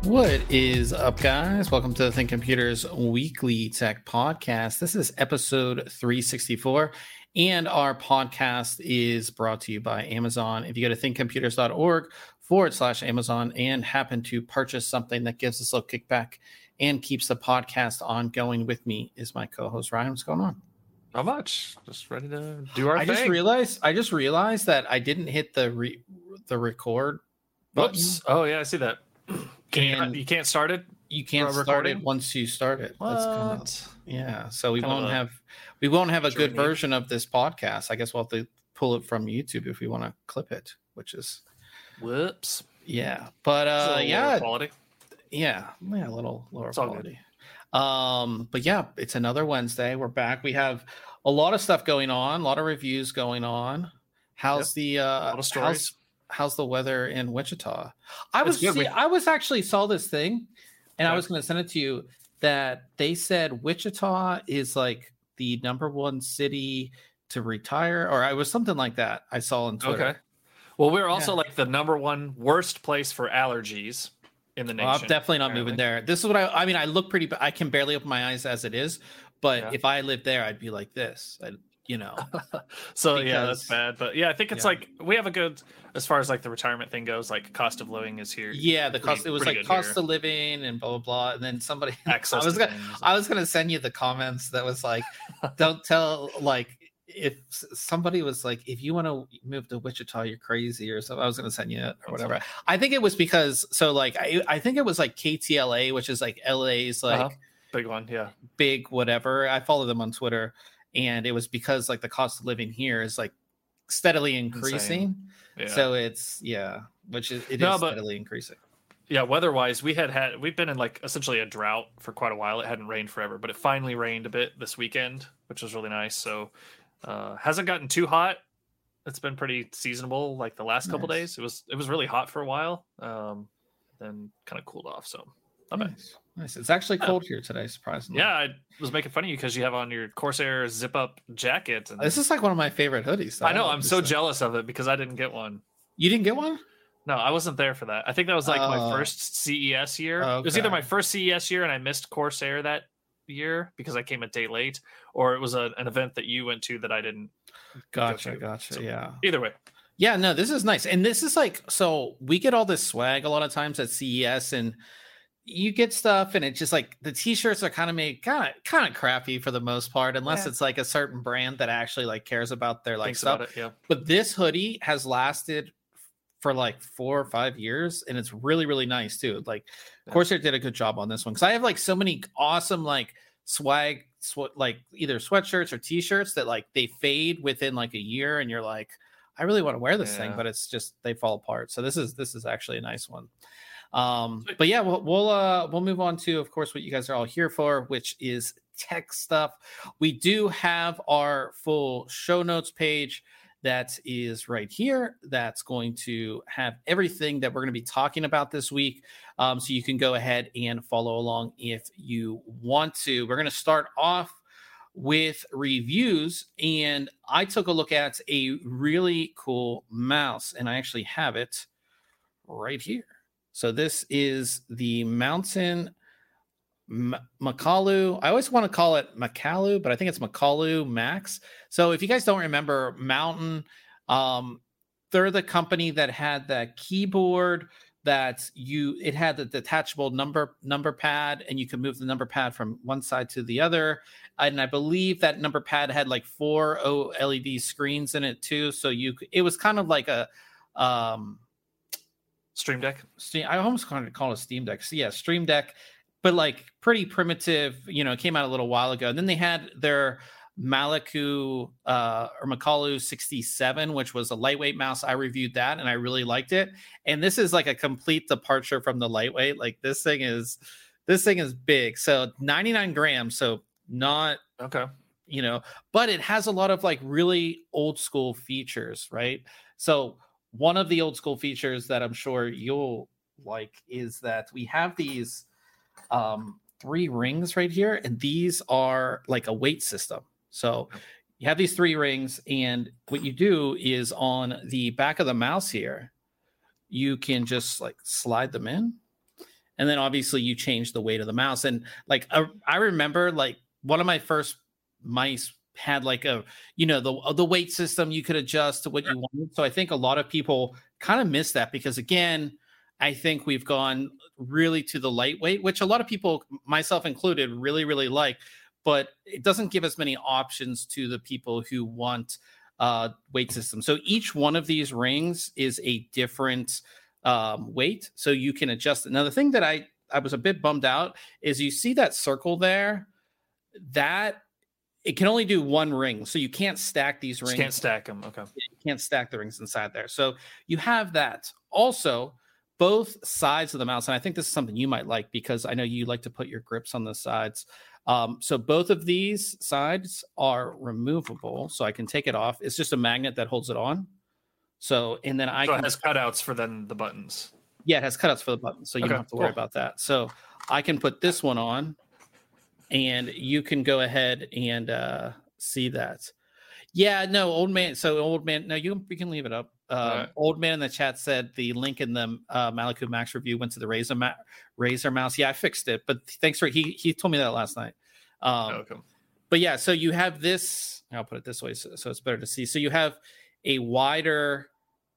What is up, guys? Welcome to the Think Computers Weekly Tech Podcast. This is episode 364, and our podcast is brought to you by Amazon. If you go to thinkcomputers.org/Amazon and happen to purchase something that gives us a little kickback and keeps the podcast ongoing, with me is my co-host Ryan. What's going on? Not much. Just ready to do our thing. I just realized that I didn't hit the record button. Whoops. Oh yeah, I see that. You can't start it. You can't start it once you start it. What? Yeah. So we won't have a good version of this podcast. I guess we'll have to pull it from YouTube if we want to clip it, which is whoops. Yeah. But yeah, quality. Yeah, a little lower quality. But yeah, it's another Wednesday. We're back. We have a lot of stuff going on, a lot of reviews going on. How's the a lot of stories. How's the weather in Wichita? I was actually saw this thing, and I was going to send it to you, that they said Wichita is like the #1 city to retire, or I was something like that. I saw on Twitter. Okay. Well, we're also like the #1 worst place for allergies in the nation. Well, I'm definitely not moving there. This is what I mean. I look pretty. I can barely open my eyes as it is, but if I lived there, I'd be like this. So yeah, that's bad. But yeah, I think it's like we have a good, as far as like the retirement thing goes, like cost of living is here. Yeah, the cost, it was like cost of living and blah blah blah. And then somebody I was gonna send you the comments that was like, don't tell, like, if somebody was like, if you want to move to Wichita, you're crazy or something. I was gonna send you it or whatever. I think it was because I think it was like KTLA, which is like LA's like big one, big whatever. I follow them on Twitter. And it was because like the cost of living here is like steadily increasing. So it's steadily increasing. Yeah, weather-wise, we've been in like essentially a drought for quite a while. It hadn't rained forever, but it finally rained a bit this weekend, which was really nice. So hasn't gotten too hot. It's been pretty seasonable like the last couple days. It was really hot for a while. Then kind of cooled off. So Nice. It's actually cold here today, surprisingly. Yeah, I was making fun of you because you have on your Corsair zip-up jacket. And this is like one of my favorite hoodies. I know. I'm so jealous of it because I didn't get one. You didn't get one? No, I wasn't there for that. I think that was like my first CES year. Okay. It was either my first CES year and I missed Corsair that year because I came a day late, or it was an event that you went to that I didn't. Gotcha. So, yeah. Either way. Yeah, no, this is nice. And this is like, so we get all this swag a lot of times at CES, and you get stuff and it's just like the t-shirts are kind of made kind of crappy for the most part, unless it's like a certain brand that actually like cares about their like stuff. But this hoodie has lasted for like 4 or 5 years, and it's really, really nice too. Like Corsair did a good job on this one, because I have like so many awesome like swag, like either sweatshirts or t-shirts that like they fade within like a year, and you're like, I really want to wear this thing, but it's just they fall apart. So this is actually a nice one. But yeah, we'll move on to, of course, what you guys are all here for, which is tech stuff. We do have our full show notes page that is right here. That's going to have everything that we're going to be talking about this week. So you can go ahead and follow along if you want to. We're going to start off with reviews, and I took a look at a really cool mouse, and I actually have it right here. So this is the Mountain Makalu. I always want to call it Makalu, but I think it's Makalu Max. So if you guys don't remember Mountain, they're the company that had that keyboard that it had the detachable number pad, and you could move the number pad from one side to the other. And I believe that number pad had like 4 OLED screens in it too. So it was kind of like a Stream Deck. I almost kind of call it a Steam Deck. So yeah, Stream Deck, but like pretty primitive. It came out a little while ago. And then they had their Makalu 67, which was a lightweight mouse. I reviewed that and I really liked it. And this is like a complete departure from the lightweight. Like this thing is big. So 99 grams. So not okay. But it has a lot of like really old school features, right? So one of the old school features that I'm sure you'll like is that we have these 3 rings right here, and these are like a weight system. So you have these 3 rings, and what you do is on the back of the mouse here, you can just like slide them in, and then obviously you change the weight of the mouse. And like I remember like one of my first mice had like a the weight system you could adjust to what you wanted. So I think a lot of people kind of miss that because again, I think we've gone really to the lightweight, which a lot of people, myself included, really, really like, but it doesn't give as many options to the people who want weight system. So each one of these rings is a different weight, so you can adjust. Another thing that I was a bit bummed out is you see that circle there, that it can only do one ring, so you can't stack these rings. You can't stack them. Okay. You can't stack the rings inside there. So you have that. Also, both sides of the mouse, and I think this is something you might like because I know you like to put your grips on the sides. So both of these sides are removable, so I can take it off. It's just a magnet that holds it on. So, and then it has cutouts for then the buttons. Yeah, it has cutouts for the buttons, so you don't have to worry about that. So I can put this one on, and you can go ahead and see that. Yeah, no, old man. So old man, no, you can leave it up. Right. Old man in the chat said the link in the Maliku Max review went to the Razer mouse. Yeah, I fixed it, but thanks for he told me that last night. Okay. But yeah, so you have this. I'll put it this way so it's better to see. So you have a wider,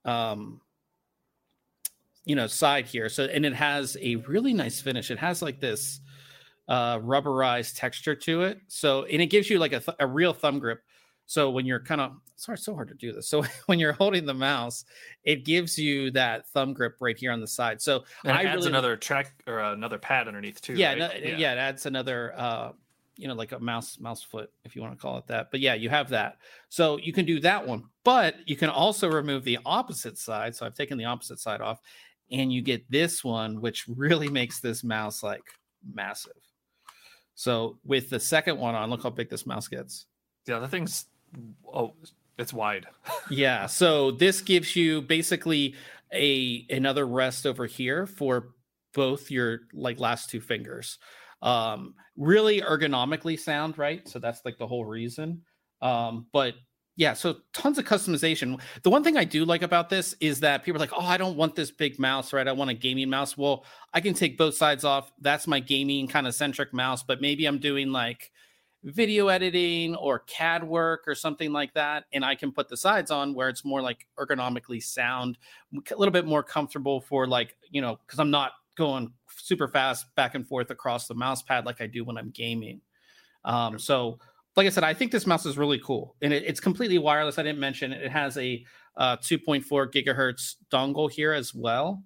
side here. So and it has a really nice finish. It has like this rubberized texture to it. So and it gives you like a real thumb grip. So when you're it's so hard to do this. So when you're holding the mouse, it gives you that thumb grip right here on the side. So and it adds another track or another pad underneath too. Yeah, right? It adds another, like a mouse foot, if you want to call it that. But yeah, you have that. So you can do that one, but you can also remove the opposite side. So I've taken the opposite side off, and you get this one, which really makes this mouse like massive. So with the second one on, look how big this mouse gets. Yeah, the thing's. Oh, it's wide. Yeah, so this gives you basically another rest over here for both your like last two fingers. Really ergonomically sound, right? So that's like the whole reason. But yeah, so tons of customization. The one thing I do like about this is that people are like, oh, I don't want this big mouse, right? I want a gaming mouse. Well, I can take both sides off. That's my gaming kind of centric mouse, but maybe I'm doing like video editing or CAD work or something like that, and I can put the sides on where it's more like ergonomically sound, a little bit more comfortable for like, because I'm not going super fast back and forth across the mouse pad like I do when I'm gaming. So like I said, I think this mouse is really cool, and it's completely wireless. I didn't mention it has a 2.4 gigahertz dongle here as well,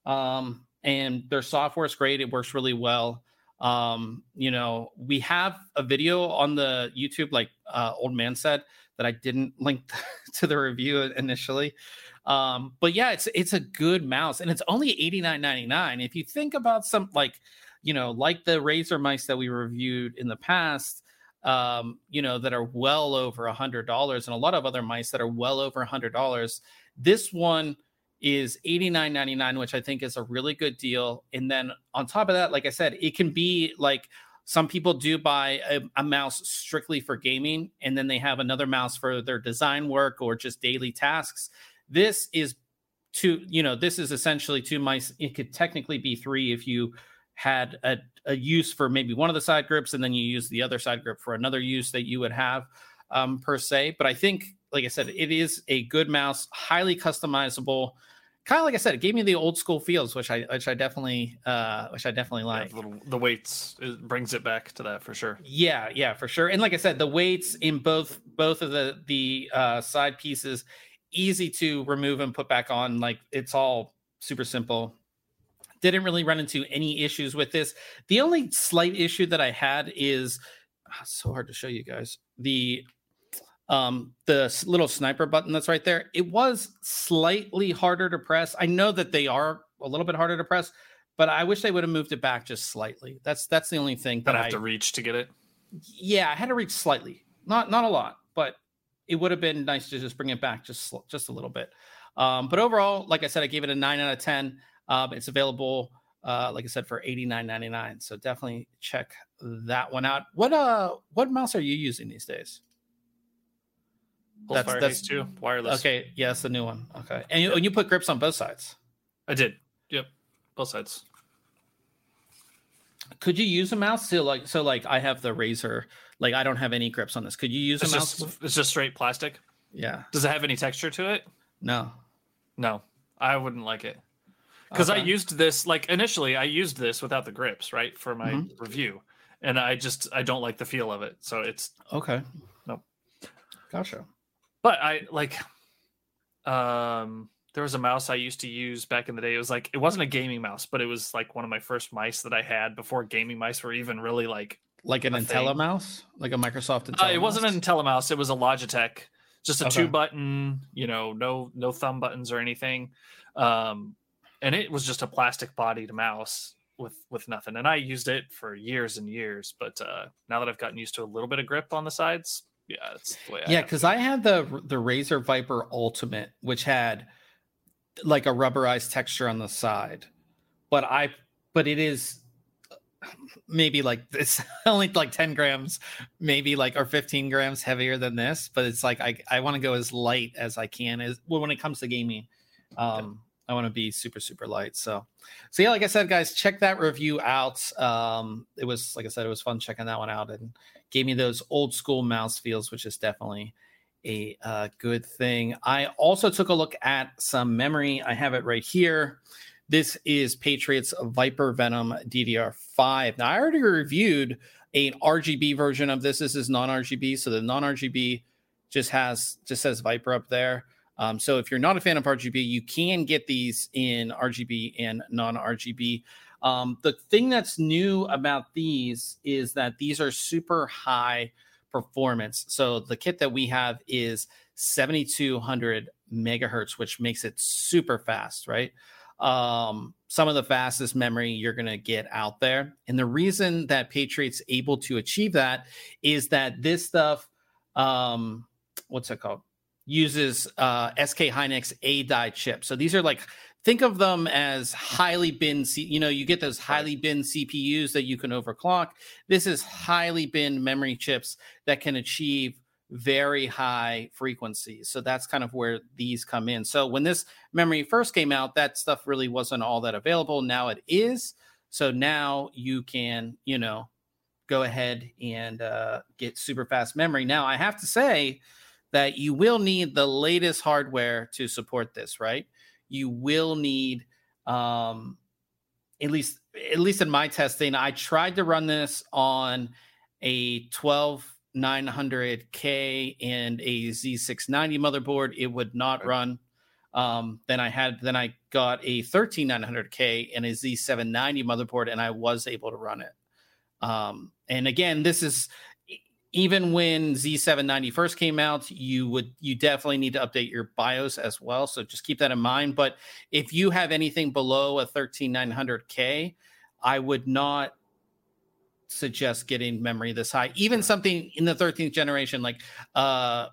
and their software is great. It works really well. We have a video on the YouTube, like Old Man said, that I didn't link to the review initially. But yeah, it's a good mouse, and it's only $89.99. If you think about some like the Razer mice that we reviewed in the past, that are well over $100, and a lot of other mice that are well over $100. This one is $89.99, which I think is a really good deal. And then on top of that, like I said, it can be like some people do buy a mouse strictly for gaming, and then they have another mouse for their design work or just daily tasks. This is this is essentially two mice. It could technically be three if you had a use for maybe one of the side grips, and then you use the other side grip for another use that you would have per se. But I think, like I said, it is a good mouse, highly customizable. Kind of like I said, it gave me the old school feels, which I definitely like. The weights, it brings it back to that for sure. Yeah, for sure. And like I said, the weights in both of the side pieces, easy to remove and put back on. Like it's all super simple. Didn't really run into any issues with this. The only slight issue that I had is it's so hard to show you guys the little sniper button that's right there. It was slightly harder to press. I know that they are a little bit harder to press, but I wish they would have moved it back just slightly. That's the only thing that I have to reach to get it. Yeah, I had to reach slightly, not a lot, but it would have been nice to just bring it back just a little bit. But overall, like I said, I gave it a 9 out of 10. It's available, like I said, for $89.99. So definitely check that one out. What mouse are you using these days? Pulsefire Haze 2 wireless. Okay, yeah, that's the new one. Okay, and you put grips on both sides. I did. Yep, both sides. Could you use a mouse to like I have the Razer, like I don't have any grips on this. Could you use a mouse? It's just straight plastic. Yeah. Does it have any texture to it? No. No, I wouldn't like it. Because I used this, like initially I used this without the grips, right, for my review. And I don't like the feel of it. So it's okay. Nope. Gotcha. But I like there was a mouse I used to use back in the day. It wasn't a gaming mouse, but it was like one of my first mice that I had before gaming mice were even really like an IntelliMouse, like a Microsoft IntelliMouse. It wasn't an IntelliMouse. It was a Logitech, just a 2-button, no thumb buttons or anything. And it was just a plastic bodied mouse with nothing. And I used it for years and years. But now that I've gotten used to a little bit of grip on the sides, yeah, that's the way. Because I had the Razer Viper Ultimate, which had like a rubberized texture on the side, but it is maybe like it's only like 10 grams, maybe like or 15 grams heavier than this. But it's like I want to go as light as I can when it comes to gaming. I want to be super, super light. So yeah, like I said, guys, check that review out. It was, like I said, it was fun checking that one out and gave me those old school mouse feels, which is definitely a good thing. I also took a look at some memory. I have it right here. This is Patriots Viper Venom DDR5. Now, I already reviewed an RGB version of this. This is non-RGB. So the non-RGB just says Viper up there. So if you're not a fan of RGB, you can get these in RGB and non-RGB. The thing that's new about these is that these are super high performance. So the kit that we have is 7200 megahertz, which makes it super fast, right? Some of the fastest memory you're going to get out there. And the reason that Patriot's able to achieve that is that this stuff, what's it called? Uses SK Hynix A-die chips. So these are like, think of them as highly bin, you get those highly bin CPUs that you can overclock. This is highly bin memory chips that can achieve very high frequencies. So that's kind of where these come in. So when this memory first came out, that stuff really wasn't all that available. Now it is. So now you can, go ahead and get super fast memory. Now I have to say that you will need the latest hardware to support this, right? You will need, at least in my testing, I tried to run this on a 12900K and a Z690 motherboard. It would not run. Then I got a 13900K and a Z790 motherboard, and I was able to run it. And again, this is even when Z790 first came out, you definitely need to update your BIOS as well. So just keep that in mind. But if you have anything below a 13900K, I would not suggest getting memory this high. Even something in the 13th generation, like a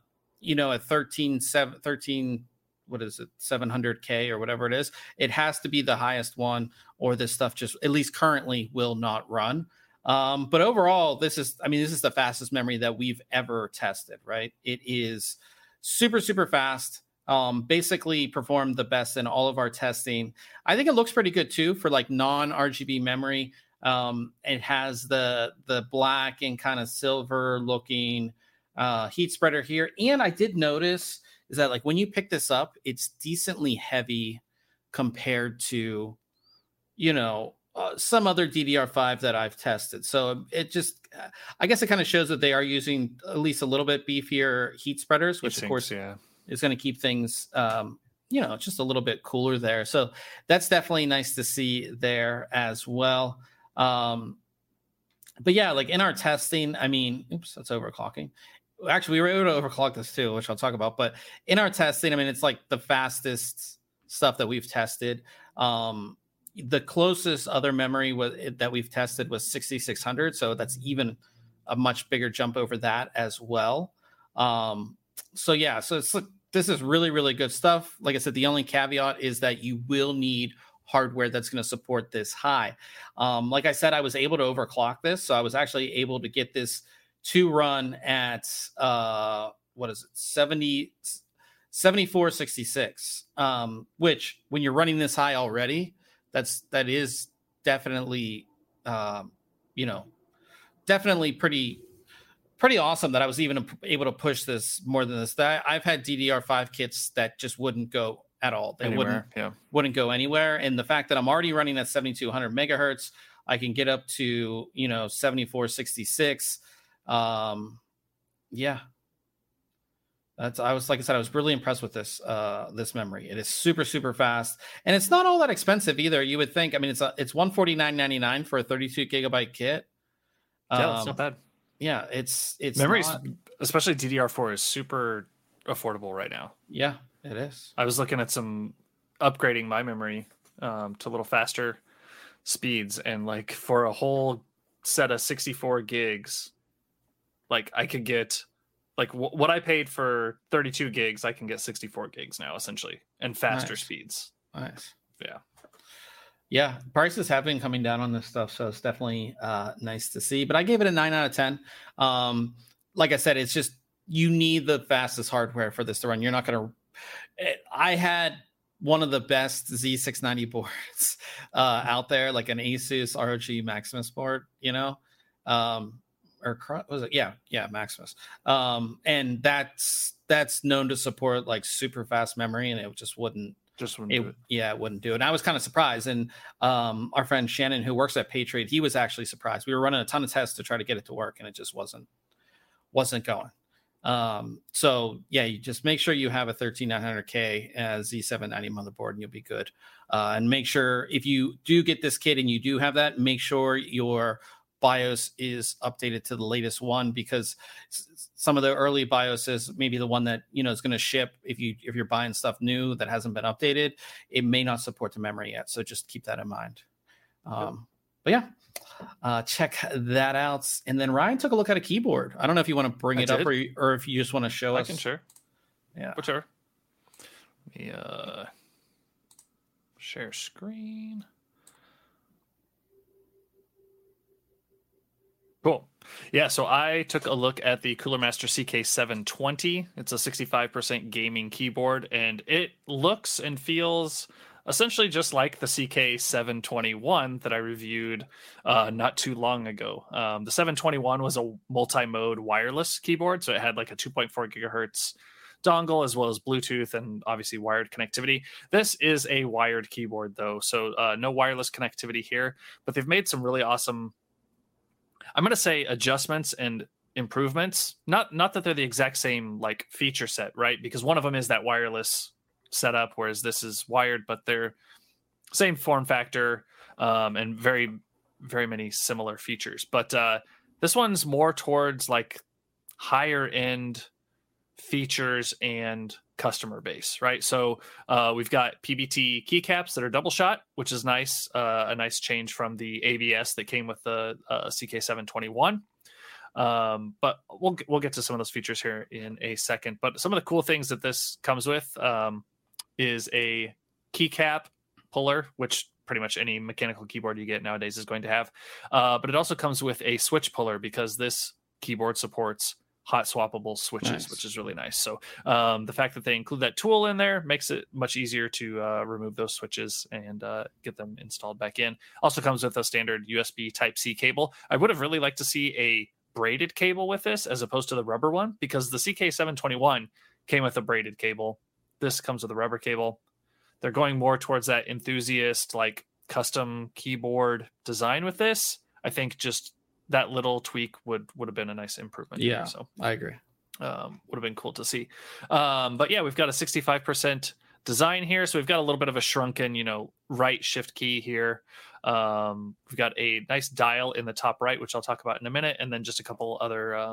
700K or whatever it is, it has to be the highest one, or this stuff just, at least currently, will not run. But overall, this is the fastest memory that we've ever tested, right? It is super, super fast. Basically performed the best in all of our testing. I think it looks pretty good too for like non-RGB memory. It has the black and kind of silver looking heat spreader here. And I did notice is that like when you pick this up, it's decently heavy compared to, some other DDR5 that I've tested. So it just, I guess it kind of shows that they are using at least a little bit beefier heat spreaders, which of course is going to keep things, just a little bit cooler there. So that's definitely nice to see there as well. But yeah, like in our testing, that's overclocking. Actually, we were able to overclock this too, which I'll talk about. But in our testing, it's like the fastest stuff that we've tested. The closest other memory that we've tested was 6600. So that's even a much bigger jump over that as well. So this is really, really good stuff. Like I said, the only caveat is that you will need hardware that's going to support this high. Like I said, I was able to overclock this. So I was actually able to get this to run at, 7466, which when you're running this high already, that is definitely definitely pretty awesome that I was even able to push this more than this. That I've had DDR5 kits that just wouldn't go at all. They wouldn't go anywhere. And the fact that I'm already running at 7200 megahertz, I can get up to 7466. Yeah. I was really impressed with this memory. It is super, super fast, and it's not all that expensive either. You would think. I mean, it's $149.99 for a 32 gigabyte kit. Yeah, that's not bad. Yeah, it's memory, especially DDR4, is super affordable right now. Yeah, it is. I was looking at some upgrading my memory to a little faster speeds, and like for a whole set of 64 gigs, like I could get like what I paid for 32 gigs, I can get 64 gigs now essentially, and faster speeds. Nice. Yeah. Yeah, prices have been coming down on this stuff, so it's definitely nice to see. But I gave it a 9 out of 10. Like I said, it's just you need the fastest hardware for this to run. You're not going to. I had one of the best Z690 boards out there, like an Asus ROG Maximus board, or was it? Yeah, Maximus. And that's known to support like super fast memory, and it just wouldn't. It wouldn't do it. And I was kind of surprised. And our friend Shannon, who works at Patriot, he was actually surprised. We were running a ton of tests to try to get it to work, and it just wasn't going. So yeah, you just make sure you have a 13900K Z790 motherboard, and you'll be good. And make sure if you do get this kit and you do have that, make sure your BIOS is updated to the latest one, because some of the early BIOSes, maybe the one that is going to ship if you're buying stuff new that hasn't been updated, it may not support the memory yet. So just keep that in mind. But yeah, check that out. And then Ryan took a look at a keyboard. I don't know if you want to bring it up or if you just want to show us. I can share. Yeah, whichever. Let me share screen. Cool. Yeah, so I took a look at the Cooler Master CK720. It's a 65% gaming keyboard, and it looks and feels essentially just like the CK721 that I reviewed not too long ago. The 721 was a multi-mode wireless keyboard, so it had like a 2.4 gigahertz dongle as well as Bluetooth and obviously wired connectivity. This is a wired keyboard though, so no wireless connectivity here, but they've made some really awesome, I'm going to say, adjustments and improvements. Not that they're the exact same like feature set, right? Because one of them is that wireless setup, whereas this is wired, but they're same form factor and very, very many similar features. But this one's more towards like higher end features and customer base, right? So we've got PBT keycaps that are double shot, which is nice, a nice change from the ABS that came with the CK721. But we'll get to some of those features here in a second. But some of the cool things that this comes with is a keycap puller, which pretty much any mechanical keyboard you get nowadays is going to have. But it also comes with a switch puller, because this keyboard supports hot swappable switches, which is really nice. So the fact that they include that tool in there makes it much easier to remove those switches and get them installed back in. Also comes with a standard USB Type-C cable. I would have really liked to see a braided cable with this as opposed to the rubber one, because the CK721 came with a braided cable. This comes with a rubber cable. They're going more towards that enthusiast, like custom keyboard design with this. I think just that little tweak would have been a nice improvement. Yeah, here, so I agree. Would have been cool to see. But yeah, we've got a 65% design here. So we've got a little bit of a shrunken, right shift key here. We've got a nice dial in the top right, which I'll talk about in a minute. And then just a couple other,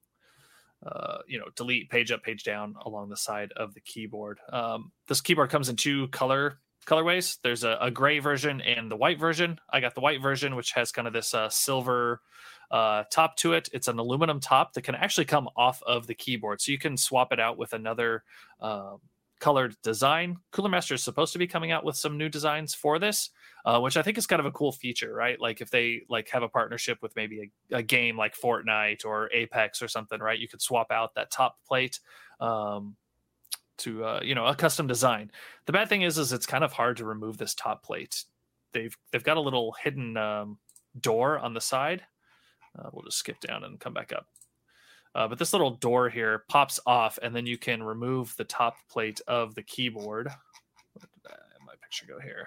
delete, page up, page down along the side of the keyboard. This keyboard comes in two colorways. There's a gray version and the white version. I got the white version, which has kind of this silver top to it. It's an aluminum top that can actually come off of the keyboard, so you can swap it out with another colored design. Cooler Master is supposed to be coming out with some new designs for this, which I think is kind of a cool feature, right? Like if they have a partnership with maybe a game like Fortnite or Apex or something, right? You could swap out that top plate to a custom design. The bad thing is it's kind of hard to remove this top plate. They've got a little hidden door on the side. We'll just skip down and come back up. But this little door here pops off, and then you can remove the top plate of the keyboard. Where did my picture go here?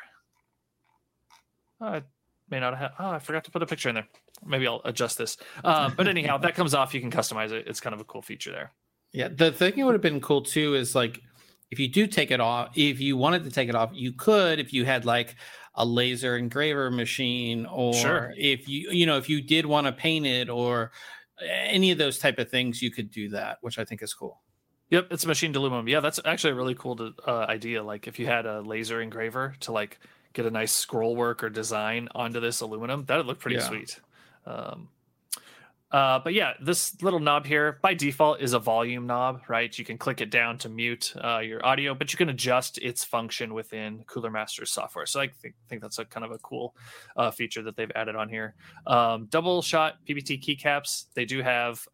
I may not have. Oh, I forgot to put a picture in there. Maybe I'll adjust this. But anyhow, that comes off. You can customize it. It's kind of a cool feature there. Yeah, the thing that would have been cool too is like if you do take it off, if you wanted to take it off, you could if you had like a laser engraver machine, or Sure. if if you did want to paint it or any of those type of things, you could do that, which I think is cool. Yep, it's machined aluminum. Yeah, that's actually a really cool idea. Like if you had a laser engraver to like get a nice scroll work or design onto this aluminum, that would look pretty sweet. But yeah, this little knob here by default is a volume knob, right? You can click it down to mute your audio, but you can adjust its function within Cooler Master's software. So I think that's a kind of a cool feature that they've added on here. Double shot PBT keycaps. They do have,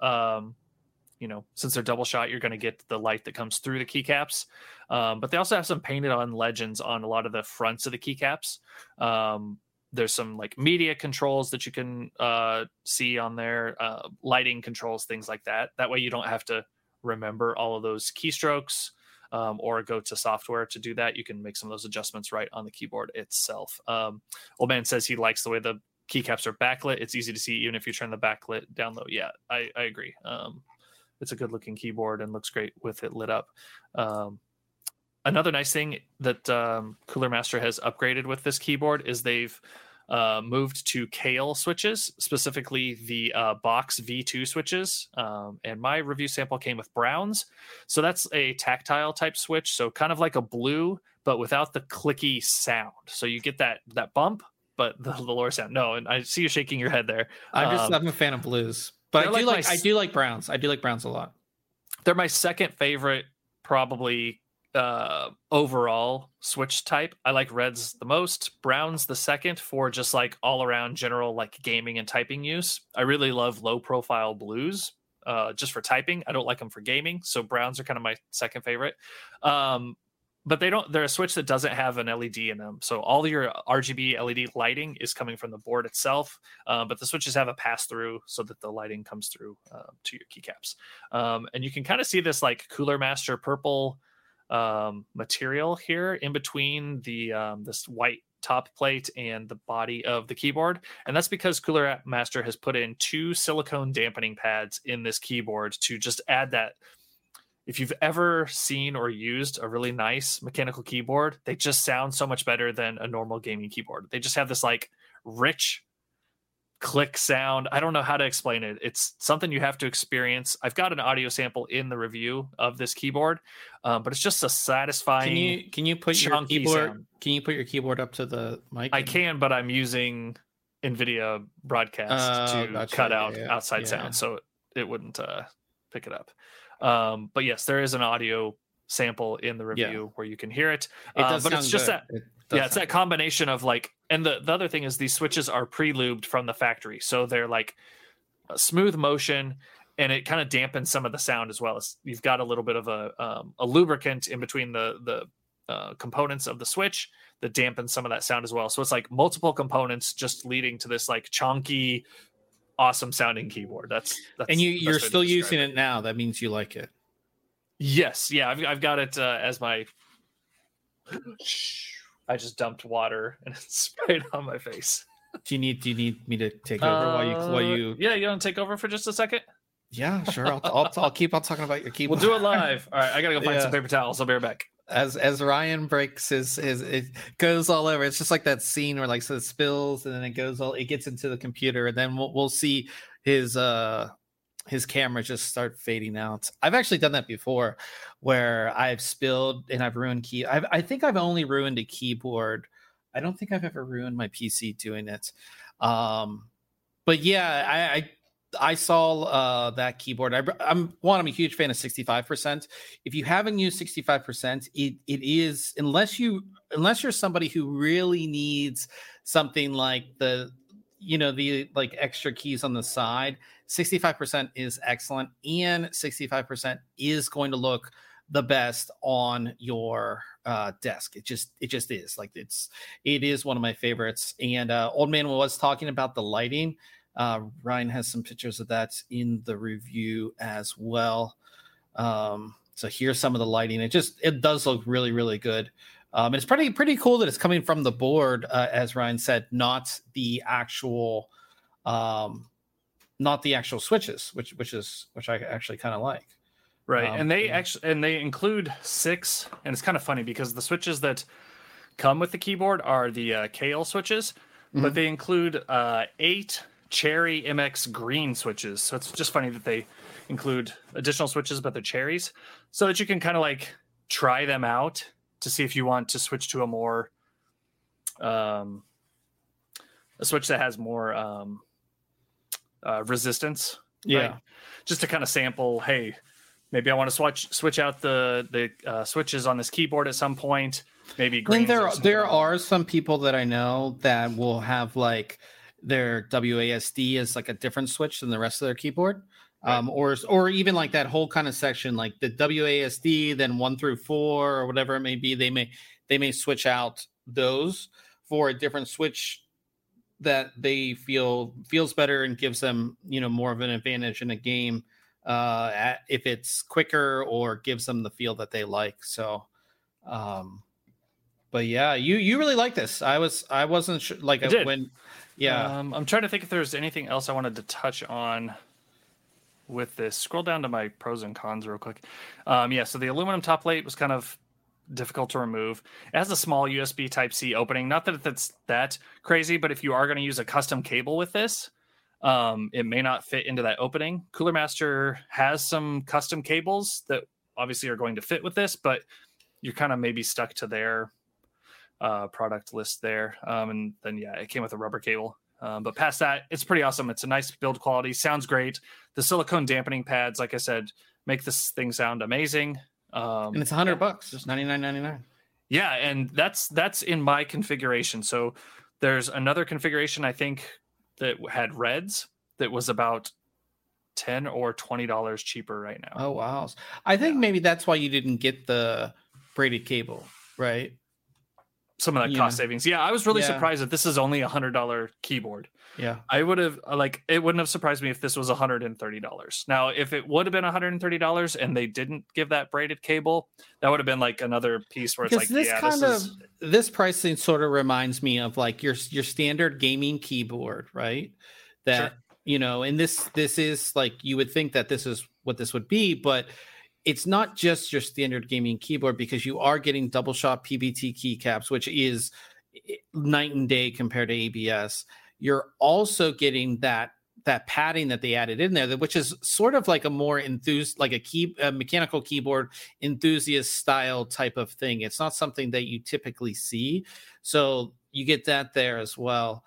since they're double shot, you're going to get the light that comes through the keycaps. But they also have some painted on legends on a lot of the fronts of the keycaps. There's some like media controls that you can see on there, lighting controls, things like that. That way you don't have to remember all of those keystrokes or go to software to do that. You can make some of those adjustments right on the keyboard itself. Old Man says he likes the way the keycaps are backlit. It's easy to see even if you turn the backlit down low. Yeah, I agree. It's a good looking keyboard and looks great with it lit up. Another nice thing that Cooler Master has upgraded with this keyboard is they've moved to Kale switches, specifically the Box V2 switches. And my review sample came with browns. So that's a tactile type switch. So kind of like a blue, but without the clicky sound. So you get that bump, but the lower sound. No, and I see you shaking your head there. I'm a fan of blues, but I do like browns. I do like browns a lot. They're my second favorite, probably overall switch type. I like reds the most, browns the second for just like all around general like gaming and typing use. I really love low profile blues just for typing. I don't like them for gaming, so browns are kind of my second favorite. But they're a switch that doesn't have an LED in them, so all your RGB LED lighting is coming from the board itself, but the switches have a pass through so that the lighting comes through to your keycaps. And you can kind of see this like Cooler Master purple material here in between the this white top plate and the body of the keyboard, and that's because Cooler Master has put in 2 silicone dampening pads in this keyboard to just add that. If you've ever seen or used a really nice mechanical keyboard, they just sound so much better than a normal gaming keyboard. They just have this like rich click sound. I don't know how to explain it. It's something you have to experience. I've got an audio sample in the review of this keyboard, but it's just a satisfying. Can you put your keyboard? Sound. Can you put your keyboard up to the mic? I can, but I'm using NVIDIA Broadcast to cut out outside sound, so it wouldn't pick it up. But yes, there is an audio sample in the review where you can hear it. But it's just good. It's that combination of like, and the other thing is these switches are pre-lubed from the factory. So they're like a smooth motion, and it kind of dampens some of the sound as well. You've got a little bit of a lubricant in between the components of the switch that dampens some of that sound as well. So it's like multiple components just leading to this like chonky, awesome sounding keyboard. That's and you're still using it now. That means you like it. Yes, yeah, I've got it as my. I just dumped water and it sprayed on my face. Do you need me to take over while you? Yeah, you want to take over for just a second? Yeah, sure. I'll keep on talking about your keyboard. We'll do it live. All right, I gotta go find some paper towels. I'll be right back. As Ryan breaks his it goes all over. It's just like that scene where like so it spills and then it gets into the computer, and then we'll see his camera just start fading out. I've actually done that before where I've spilled and I've ruined I think I've only ruined a keyboard. I don't think I've ever ruined my PC doing it. But yeah, I saw that keyboard. I'm a huge fan of 65%. If you haven't used 65%, it is unless you're somebody who really needs something like the like extra keys on the side, 65% is excellent, and 65% is going to look the best on your desk. It just is like it is one of my favorites. And Old Man was talking about the lighting. Ryan has some pictures of that in the review as well. So here's some of the lighting. It does look really, really good. It's pretty cool that it's coming from the board, as Ryan said, not the actual switches, which I actually kind of like. Right. And they include 6, and it's kind of funny because the switches that come with the keyboard are the Kale switches, but they include 8 Cherry MX green switches. So it's just funny that they include additional switches, but they're cherries, so that you can kind of like try them out to see if you want to switch to a more a switch that has more resistance. Yeah. Right? Just to kind of sample, hey, maybe I want to switch out the switches on this keyboard at some point. Maybe green. There are some people that I know that will have like their WASD as like a different switch than the rest of their keyboard. Right. Or even like that whole kind of section, like the WASD, then 1 through 4 or whatever it may be. They may switch out those for a different switch that they feels better and gives them, more of an advantage in a game, if it's quicker or gives them the feel that they like. So, but yeah, you really like this. I wasn't sure, like when, yeah. I'm trying to think if there's anything else I wanted to touch on with this. Scroll down to my pros and cons real quick. So the aluminum top plate was kind of difficult to remove. It has a small USB Type-C opening. Not that it's that crazy, but if you are going to use a custom cable with this, it may not fit into that opening. Cooler Master has some custom cables that obviously are going to fit with this, but you're kind of maybe stuck to their product list there. And then, it came with a rubber cable. But past that, it's pretty awesome. It's a nice build quality. Sounds great. The silicone dampening pads, like I said, make this thing sound amazing. And it's $100, just $99.99. Yeah, and that's in my configuration. So there's another configuration I think that had reds that was about $10 or $20 cheaper right now. Oh wow! I think maybe that's why you didn't get the braided cable, right? Some of that cost savings. Yeah, I was really surprised that this is only $100 keyboard. Yeah. I would have it wouldn't have surprised me if this was $130. Now, if it would have been $130 and they didn't give that braided cable, that would have been like another piece where it's like, this pricing sort of reminds me of like your standard gaming keyboard, right? That, and this is like, you would think that this is what this would be, but it's not just your standard gaming keyboard, because you are getting double shot PBT keycaps, which is night and day compared to ABS. You're also getting that padding that they added in there, which is sort of like a more like a mechanical keyboard enthusiast style type of thing. It's not something that you typically see, so you get that there as well.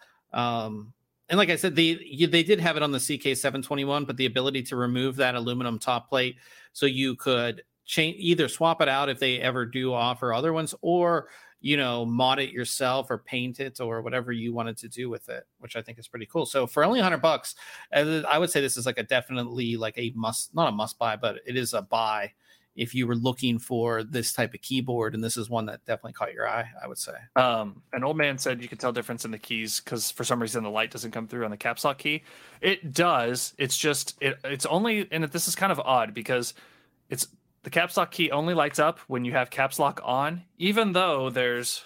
And like I said, they did have it on the CK721, but the ability to remove that aluminum top plate, so you could either swap it out if they ever do offer other ones, or mod it yourself or paint it or whatever you wanted to do with it, which I think is pretty cool. So for only $100, I would say this is like definitely like not a must buy, but it is a buy if you were looking for this type of keyboard, and this is one that definitely caught your eye, I would say. An old man said you could tell difference in the keys because for some reason the light doesn't come through on the caps lock key. It does. It's just it's only, and this is kind of odd because it's the caps lock key only lights up when you have caps lock on, even though there's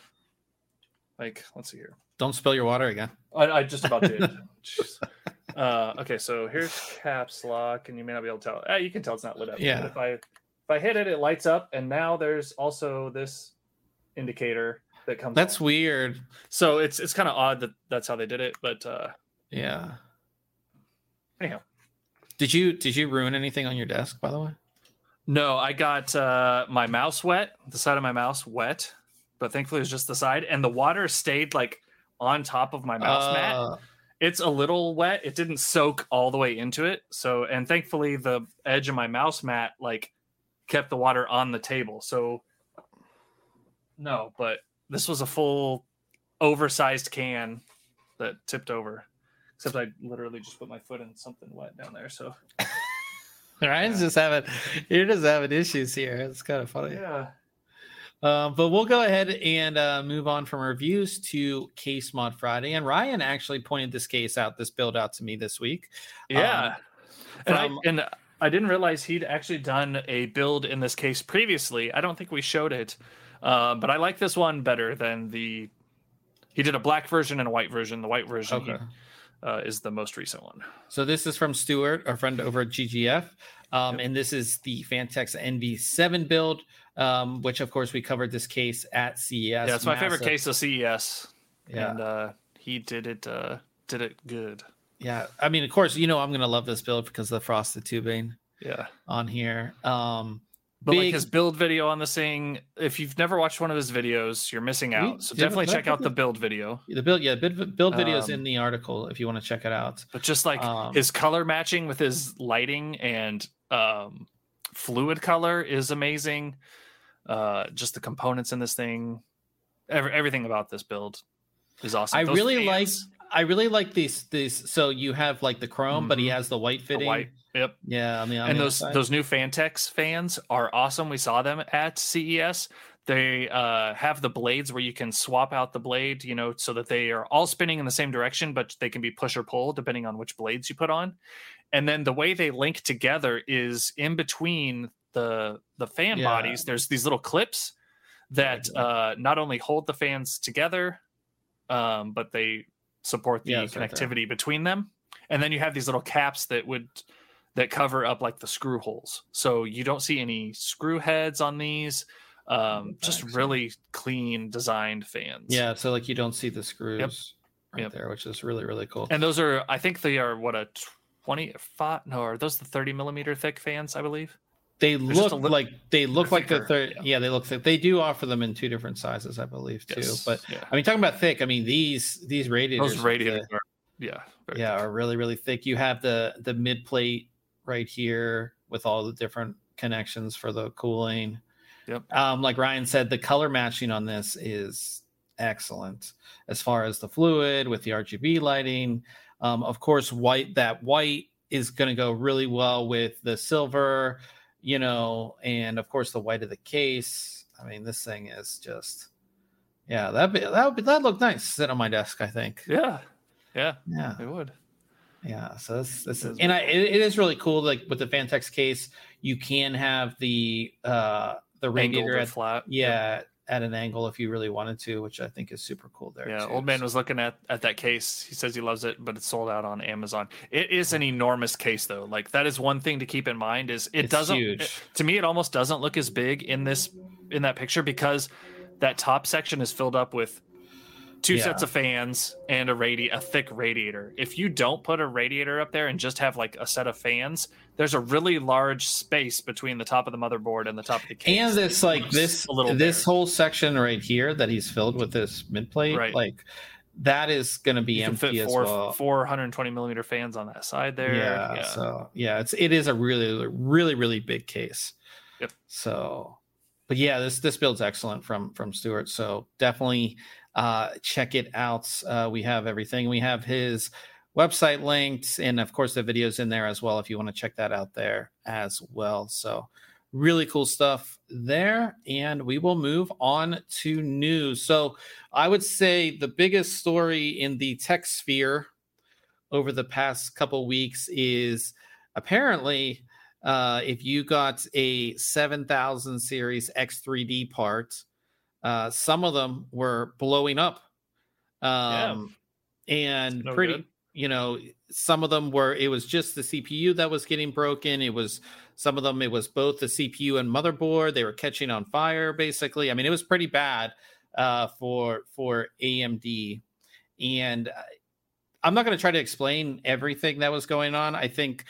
let's see here. Don't spill your water again. I just about did. Okay, so here's caps lock, and you may not be able to tell. You can tell it's not lit up. Yeah. But if I hit it, it lights up, and now there's also this indicator that comes. That's on. Weird. So it's kind of odd that that's how they did it, but yeah. Anyhow, did you ruin anything on your desk, by the way? No, I got my mouse wet, the side of my mouse wet, but thankfully it was just the side, and the water stayed like on top of my mouse mat. It's a little wet. It didn't soak all the way into it. So, and thankfully the edge of my mouse mat kept the water on the table. So no, but this was a full oversized can that tipped over. Except I literally just put my foot in something wet down there. So Ryan's just having, you're just having issues here. It's kind of funny. Yeah. But we'll go ahead and move on from reviews to Case Mod Friday. And Ryan actually pointed this build out to me this week. Yeah. And I didn't realize he'd actually done a build in this case previously. I don't think we showed it. But I like this one better than he did a black version and a white version. The white version is the most recent one. So this is from Stuart, our friend over at GGF. And this is the Fantex NV7 build, which of course we covered this case at CES. Yeah, it's my favorite case of CES. Yeah. And he did it good. Yeah. I mean, of course, I'm going to love this build because of the frosted tubing on here. But like his build video on this thing, if you've never watched one of his videos, you're missing out. So definitely check out the build video. The build video is in the article if you want to check it out. But just like his color matching with his lighting and fluid color is amazing. Just the components in this thing, everything about this build is awesome. I really like these. So you have like the chrome, but he has the white fitting. Yep. Yeah. And those new Fantex fans are awesome. We saw them at CES. They have the blades where you can swap out the blade, so that they are all spinning in the same direction, but they can be push or pull depending on which blades you put on. And then the way they link together is in between the fan bodies. There's these little clips that not only hold the fans together, but they support the connectivity between them. And then you have these little caps that cover up like the screw holes. So you don't see any screw heads on these. Just really clean designed fans. Yeah. So like you don't see the screws there, which is really, really cool. And those are, I think they are a 25, no, are those the 30 millimeter thick fans, I believe? They look like the third. Yeah, they look thick. They do offer them in two different sizes, I believe, too. Yes. But I mean, talking about thick, I mean these radiators. Those radiators are really, really thick. You have the mid plate right here with all the different connections for the cooling. Yep. Like Ryan said, the color matching on this is excellent as far as the fluid with the RGB lighting. Of course, white is going to go really well with the silver, and of course the white of the case. I mean, this thing is just, that look nice sit on my desk, I think. Yeah, it would. Yeah, so this is, and it is really cool. Like with the Fantex case, you can have the radiator at flat, at an angle if you really wanted to, which I think is super cool there. Yeah, too. Old Man was looking at that case. He says he loves it, but it's sold out on Amazon. It is an enormous case, though. Like that is one thing to keep in mind. Is it's doesn't to me? It almost doesn't look as big in that picture because that top section is filled up with two sets of fans and a thick radiator. If you don't put a radiator up there and just have like a set of fans, there's a really large space between the top of the motherboard and the top of the case. And it's like this whole section right here that he's filled with this mid plate, right. Like that is going to be empty as well. 420 millimeter fans on that side there. Yeah. So it is a really, really, really big case. Yep. So, but yeah, this build's excellent from Stuart. So definitely check it out. We have everything. We have his website linked, and of course the videos in there as well if you want to check that out there as well. So really cool stuff there, and we will move on to news. So I would say the biggest story in the tech sphere over the past couple weeks is apparently if you got a 7000 series X3D part, some of them were blowing up, and pretty good. Some of them it was just the CPU that was getting broken. It was some of them, it was both the CPU and motherboard. They were catching on fire, basically. I mean, it was pretty bad for AMD. And I'm not going to try to explain everything that was going on. I think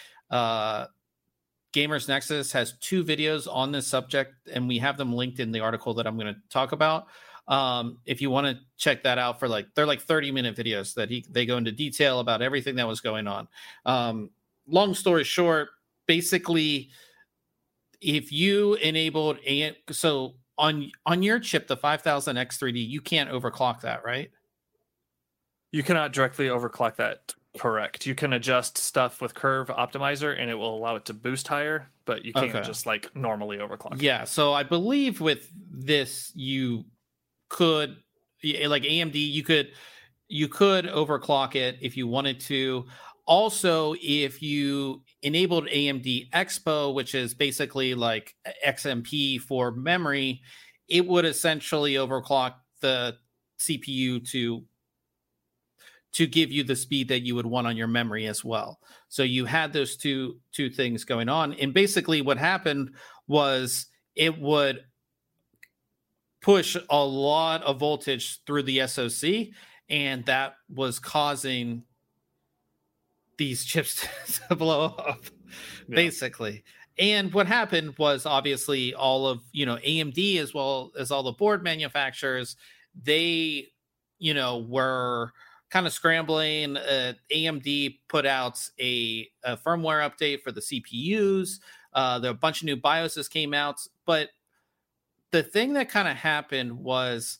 Gamers Nexus has 2 videos on this subject, and we have them linked in the article that I'm going to talk about. If you want to check that out they're like 30-minute videos that they go into detail about everything that was going on. Long story short, basically, if you enabled so on your chip, the 5000 X3D, you can't overclock that, right? You cannot directly overclock that Correct. You can adjust stuff with Curve Optimizer, and it will allow it to boost higher, but you can't just like normally overclock. Yeah. So I believe with this, you could, like AMD, you could overclock it if you wanted to. Also, if you enabled AMD Expo, which is basically like XMP for memory, it would essentially overclock the CPU to give you the speed that you would want on your memory as well. So you had those two things going on. And basically what happened was it would push a lot of voltage through the SoC, and that was causing these chips to blow up, basically. And what happened was obviously all of, AMD as well as all the board manufacturers, they, were kind of scrambling. AMD put out a firmware update for the CPUs. There were a bunch of new BIOSes came out. But the thing that kind of happened was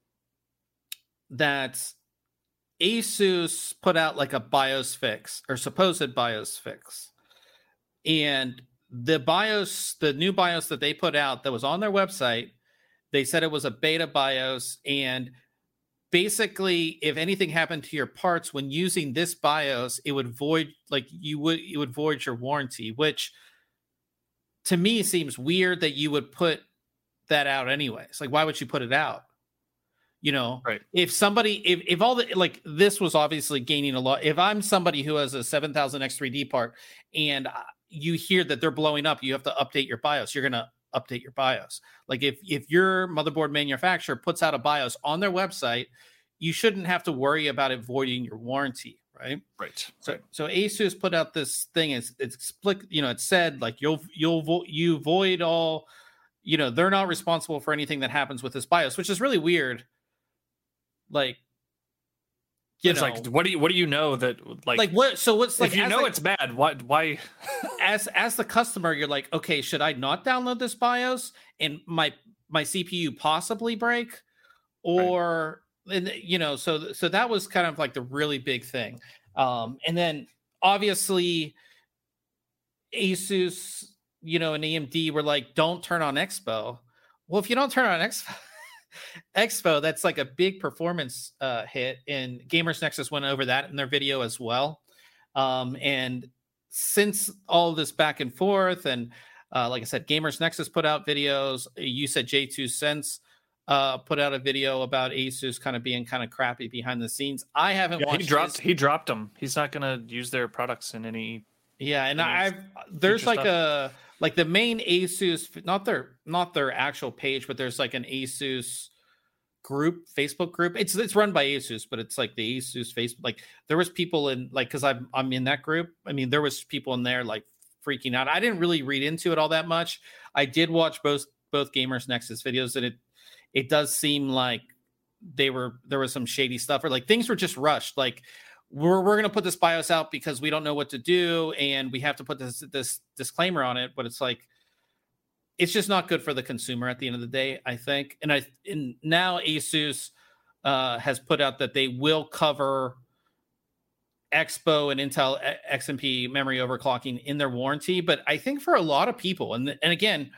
that Asus put out like a BIOS fix or supposed BIOS fix. And the new BIOS that they put out that was on their website, they said it was a beta BIOS, and basically if anything happened to your parts when using this BIOS, it would void your warranty, which to me seems weird that you would put that out anyways. Like, why would you put it out? Right. If somebody, if all the, like, this was obviously gaining a lot. If I'm somebody who has a 7000 X3D part and you hear that they're blowing up, you have to update your BIOS. You're going to update your BIOS. Like if your motherboard manufacturer puts out a BIOS on their website, you shouldn't have to worry about it voiding your warranty. Right. Right. So Asus put out this thing. It's split, it said like, you void all, they're not responsible for anything that happens with this BIOS, which is really weird. Like, it's like, what do you know that like what? So what's like, if it's bad, why? as the customer, you're like, okay, should I not download this BIOS and my CPU possibly break, or so that was kind of like the really big thing. And then obviously Asus, and AMD were like, don't turn on Expo. Well, if you don't turn on Expo, that's like a big performance hit, and Gamers Nexus went over that in their video as well. And since all this back and forth, and like I said, Gamers Nexus put out videos. You said J2 Sense put out a video about Asus kind of being kind of crappy behind the scenes. I haven't watched. He dropped them. He's not going to use their products in any. Yeah, and there's like stuff. Like the main Asus, not their actual page, but there's like an Asus group, Facebook group. It's run by Asus, but it's like the Asus Facebook. Like there was people in, like, because I'm in that group. I mean, there was people in there like freaking out. I didn't really read into it all that much. I did watch both Gamers Nexus videos, and it does seem like there was some shady stuff, or like things were just rushed. Like, we're going to put this BIOS out because we don't know what to do, and we have to put this disclaimer on it. But it's like, it's just not good for the consumer at the end of the day, I think. And now Asus has put out that they will cover Expo and Intel XMP memory overclocking in their warranty. But I think for a lot of people, and again,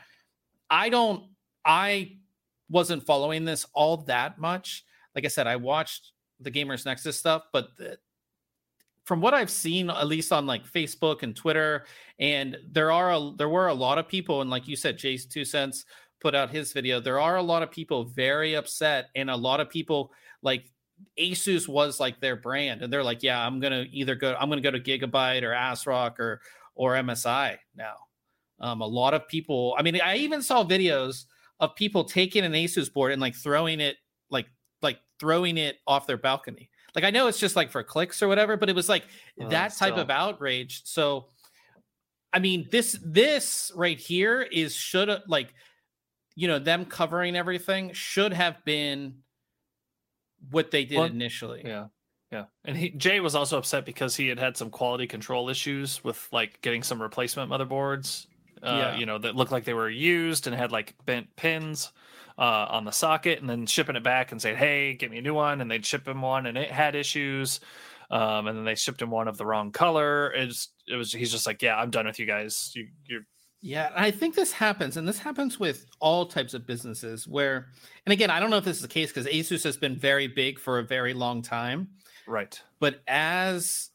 I wasn't following this all that much. Like I said, I watched the Gamers Nexus stuff, but from what I've seen, at least on like Facebook and Twitter, and there were a lot of people, and like you said, J2 Sense put out his video. There are a lot of people very upset, and a lot of people, like, Asus was like their brand, and they're like, yeah, I'm gonna go to Gigabyte or ASRock or MSI now. A lot of people. I mean, I even saw videos of people taking an Asus board and like throwing it off their balcony. Like, I know it's just like for clicks or whatever, but it was like that type of outrage. So, I mean, this right here them covering everything should have been what they did initially. Yeah. Yeah. And Jay was also upset because he had some quality control issues with like getting some replacement motherboards, that looked like they were used and had like bent pins on the socket, and then shipping it back and saying, hey, get me a new one. And they'd ship him one and it had issues. And then they shipped him one of the wrong color. He's just like, yeah, I'm done with you guys. You're Yeah, I think this happens, and this happens with all types of businesses where, and again, I don't know if this is the case because Asus has been very big for a very long time. right. But as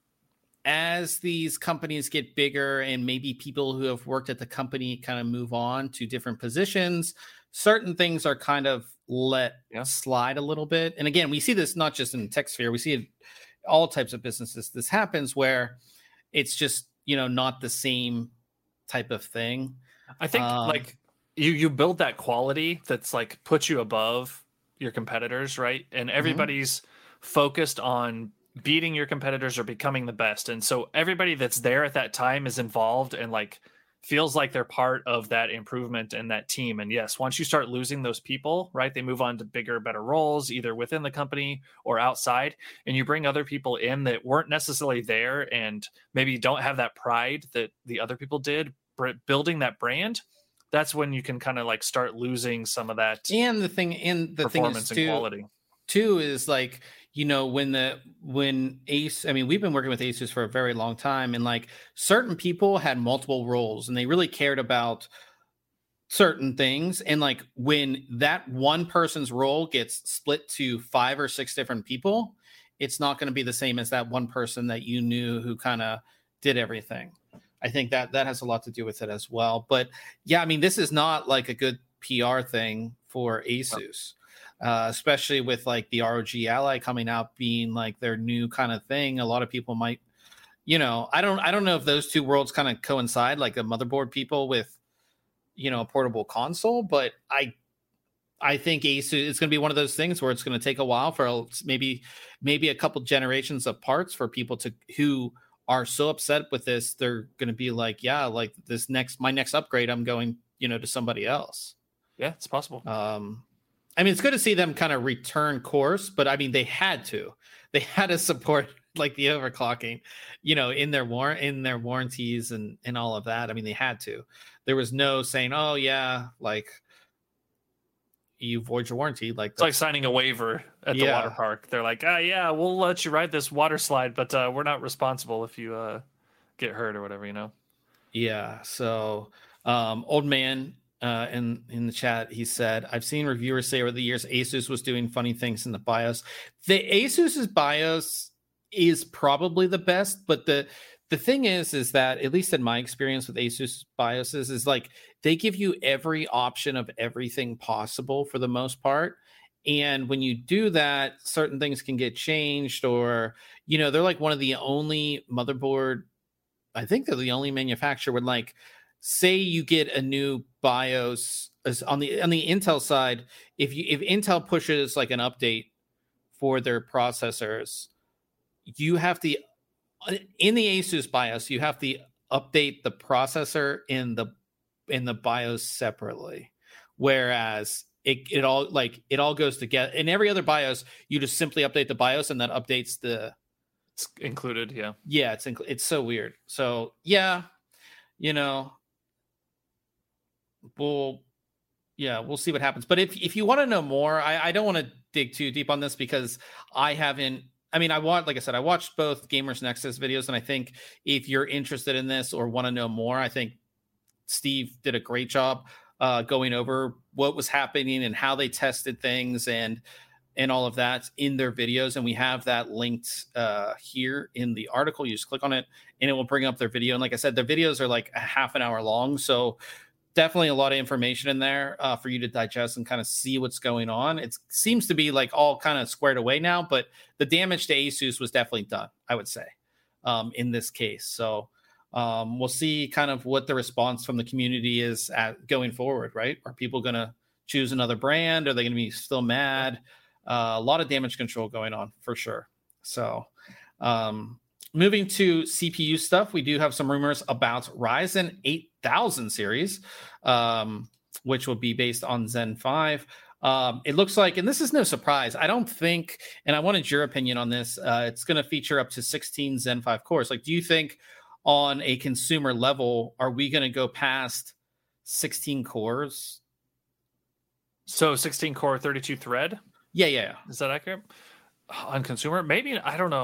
these companies get bigger and maybe people who have worked at the company kind of move on to different positions, certain things are kind of let slide a little bit. And again, we see this not just in the tech sphere, we see it all types of businesses. This happens where it's just, not the same type of thing. I think like you build that quality that's like puts you above your competitors, right? And everybody's focused on beating your competitors or becoming the best. And so everybody that's there at that time is involved and like feels like they're part of that improvement and that team. And yes, once you start losing those people, right, they move on to bigger, better roles, either within the company or outside. And you bring other people in that weren't necessarily there and maybe don't have that pride that the other people did, building that brand. That's when you can kind of like start losing some of that. And the thing is and quality too is like, when Ace, I mean, we've been working with Asus for a very long time, and like certain people had multiple roles and they really cared about certain things. And like when that one person's role gets split to 5 or 6 different people, it's not going to be the same as that one person that you knew who kind of did everything. I think that has a lot to do with it as well. But yeah, I mean, this is not like a good PR thing for Asus. Especially with like the ROG Ally coming out being like their new kind of thing. A lot of people might, I don't know if those two worlds kind of coincide, like the motherboard people with, a portable console, but I think Asus is going to be one of those things where it's going to take a while for maybe a couple generations of parts for people who are so upset with this. They're going to be like, yeah, like my next upgrade, I'm going, to somebody else. Yeah, it's possible. I mean, it's good to see them kind of return course, but I mean, they had to support like the overclocking, in their warranties and all of that. I mean, they had to. There was no saying, oh yeah, like you void your warranty. Like it's like signing a waiver at the water park. They're like, yeah, we'll let you ride this water slide, but we're not responsible if you get hurt or whatever, Yeah. So, old man. In the chat, he said, I've seen reviewers say over the years Asus was doing funny things in the BIOS. The Asus's BIOS is probably the best, but the thing is that, at least in my experience with Asus BIOSes, is like they give you every option of everything possible for the most part. And when you do that, certain things can get changed, or they're like one of the only motherboard, I think they're the only manufacturer when, like, say you get a new BIOS on the Intel side, if Intel pushes like an update for their processors, you have to, in the Asus BIOS, you have to update the processor in the BIOS separately. Whereas it all goes together. In every other BIOS, you just simply update the BIOS and that updates it's included. Yeah. Yeah. It's so weird. So yeah, we'll see what happens. But if you want to know more, I don't want to dig too deep on this because I watched both Gamers Nexus videos, and I think if you're interested in this or want to know more, I think Steve did a great job going over what was happening and how they tested things and all of that in their videos. And we have that linked here in the article. You just click on it and it will bring up their video. And like I said, their videos are like a half an hour long. So definitely a lot of information in there for you to digest and kind of see what's going on. It seems to be like all kind of squared away now, but the damage to Asus was definitely done, I would say, in this case. So we'll see kind of what the response from the community is going forward, right? Are people going to choose another brand? Are they going to be still mad? A lot of damage control going on for sure. So moving to CPU stuff, we do have some rumors about Ryzen 8000 series, which will be based on Zen 5. It looks like, and this is no surprise, I don't think, and I wanted your opinion on this, it's going to feature up to 16 Zen 5 cores. Like, do you think on a consumer level, are we going to go past 16 cores? So 16 core, 32 thread? Yeah. Is that accurate? On consumer? Maybe, I don't know.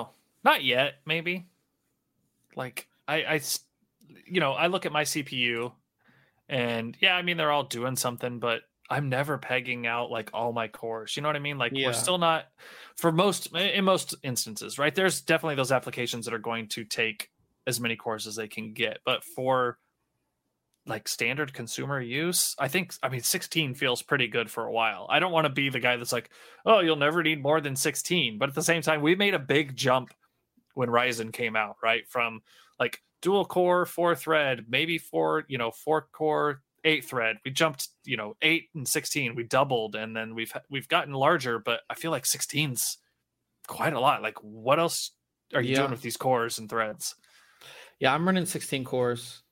Not yet, maybe. Like I look at my CPU and yeah, I mean, they're all doing something, but I'm never pegging out like all my cores. You know what I mean? Like we're still not in most instances, right? There's definitely those applications that are going to take as many cores as they can get. But for like standard consumer use, I mean, 16 feels pretty good for a while. I don't want to be the guy that's like, oh, you'll never need more than 16. But at the same time, we made a big jump when Ryzen came out, right? From like dual core, 4-thread, maybe 4-core, 8-thread. We jumped, 8 and 16. We doubled, and then we've gotten larger. But I feel like 16's quite a lot. Like, what else are you doing with these cores and threads? Yeah, I'm running 16 cores.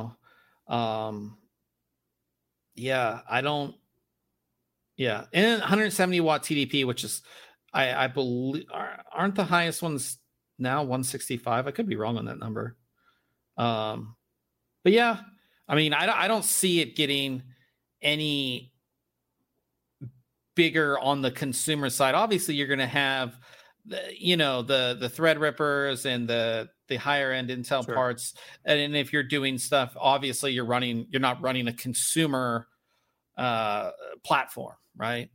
I don't. Yeah, and 170 watt TDP, which is, I believe, aren't the highest ones now 165. I could be wrong on that number. But yeah, I mean, I don't see it getting any bigger on the consumer side. Obviously, you're going to have the Threadrippers and the higher end Intel parts, and if you're doing stuff, obviously you're not running a consumer platform, right?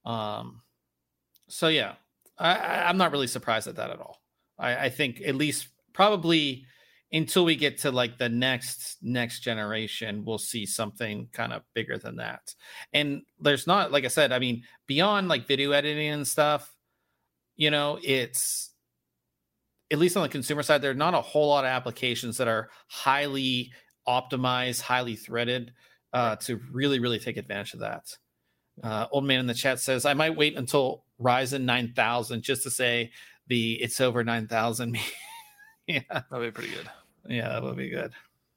So yeah, I'm not really surprised at that at all. I think at least probably until we get to like the next generation, we'll see something kind of bigger than that. And there's not, like I said, I mean, beyond like video editing and stuff, it's, at least on the consumer side, there are not a whole lot of applications that are highly optimized, highly threaded to really, really take advantage of that. Old man in the chat says, I might wait until Ryzen 9000 just to say it's over 9000. Yeah, that'd be pretty good. Yeah, that would be good.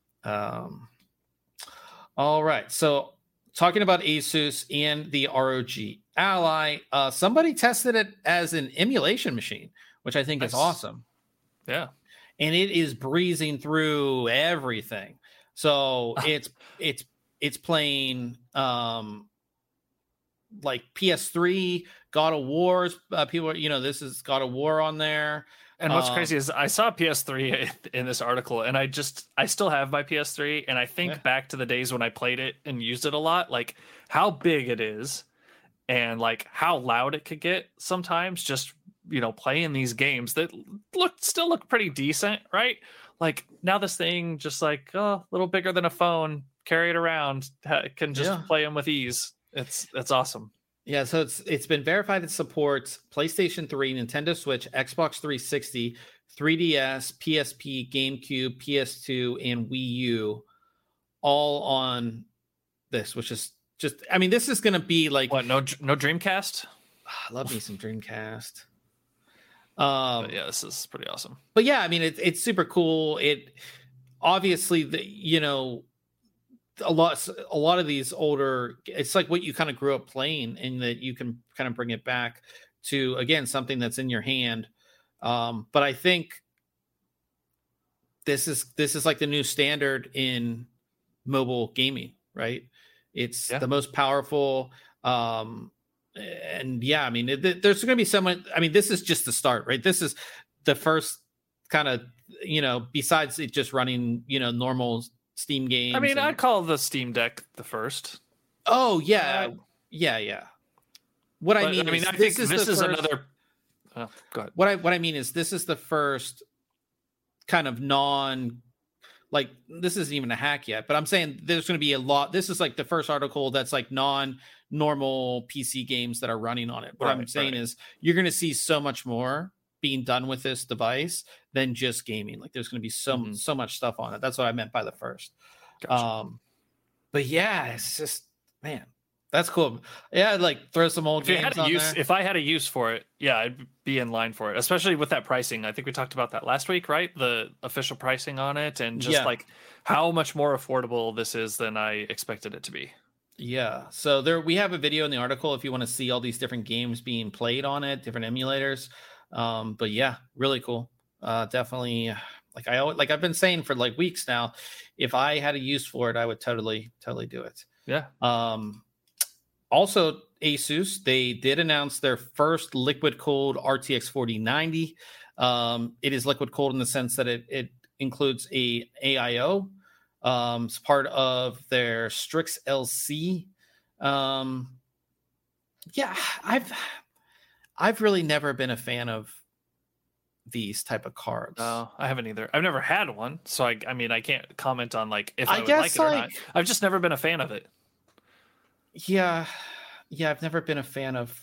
All right. So talking about Asus and the ROG Ally, somebody tested it as an emulation machine, which I think is awesome. Yeah. And it is breezing through everything. So it's playing like PS3, God of Wars. People are, this is God of War on there. And what's crazy is I saw PS3 in this article, and I still have my PS3, and I think back to the days when I played it and used it a lot, like how big it is and like how loud it could get sometimes, just playing these games that still look pretty decent, right? Like now this thing just like a little bigger than a phone, carry it around, can just play them with ease. It's awesome. Yeah, so it's been verified it supports PlayStation 3, Nintendo Switch, Xbox 360, 3DS, PSP, GameCube, PS2, and Wii U, all on this, which is just, I mean, this is going to be like... What, no Dreamcast? I love me some Dreamcast. Yeah, this is pretty awesome. But yeah, I mean, it's super cool. It obviously, a lot of these older, it's like what you kind of grew up playing, and that you can kind of bring it back to, again, something that's in your hand. But I think this is like the new standard in mobile gaming, right? It's the most powerful. And yeah, I mean, there's going to be someone, I mean, this is just the start, right? This is the first kind of, besides it just running, normal Steam games. I mean, I'd call the Steam Deck the first. Oh yeah, yeah. I think this is another. Go ahead. What I mean is, this is the first kind of like, this isn't even a hack yet, but I'm saying there's going to be a lot. This is like the first article that's like non-normal PC games that are running on it. What I'm saying is, you're going to see so much more being done with this device than just gaming. Like there's going to be so much stuff on it. That's what I meant by the first. Gotcha. But yeah, it's just, man, that's cool. Yeah, like throw some old games on there. If I had a use for it, yeah, I'd be in line for it, especially with that pricing. I think we talked about that last week, right? The official pricing on it, and just like how much more affordable this is than I expected it to be. Yeah. So we have a video in the article if you want to see all these different games being played on it, different emulators. But yeah, really cool. Definitely, like I've been saying for like weeks now, if I had a use for it, I would totally do it. Yeah. Also, Asus, they did announce their first liquid cooled RTX 4090. It is liquid cooled in the sense that it includes a AIO. It's part of their Strix LC. Yeah, I've really never been a fan of these type of cards. No, I haven't either. I've never had one, so I mean I can't comment on like if I would guess, like it or not. I've just never been a fan of it. Yeah, I've never been a fan of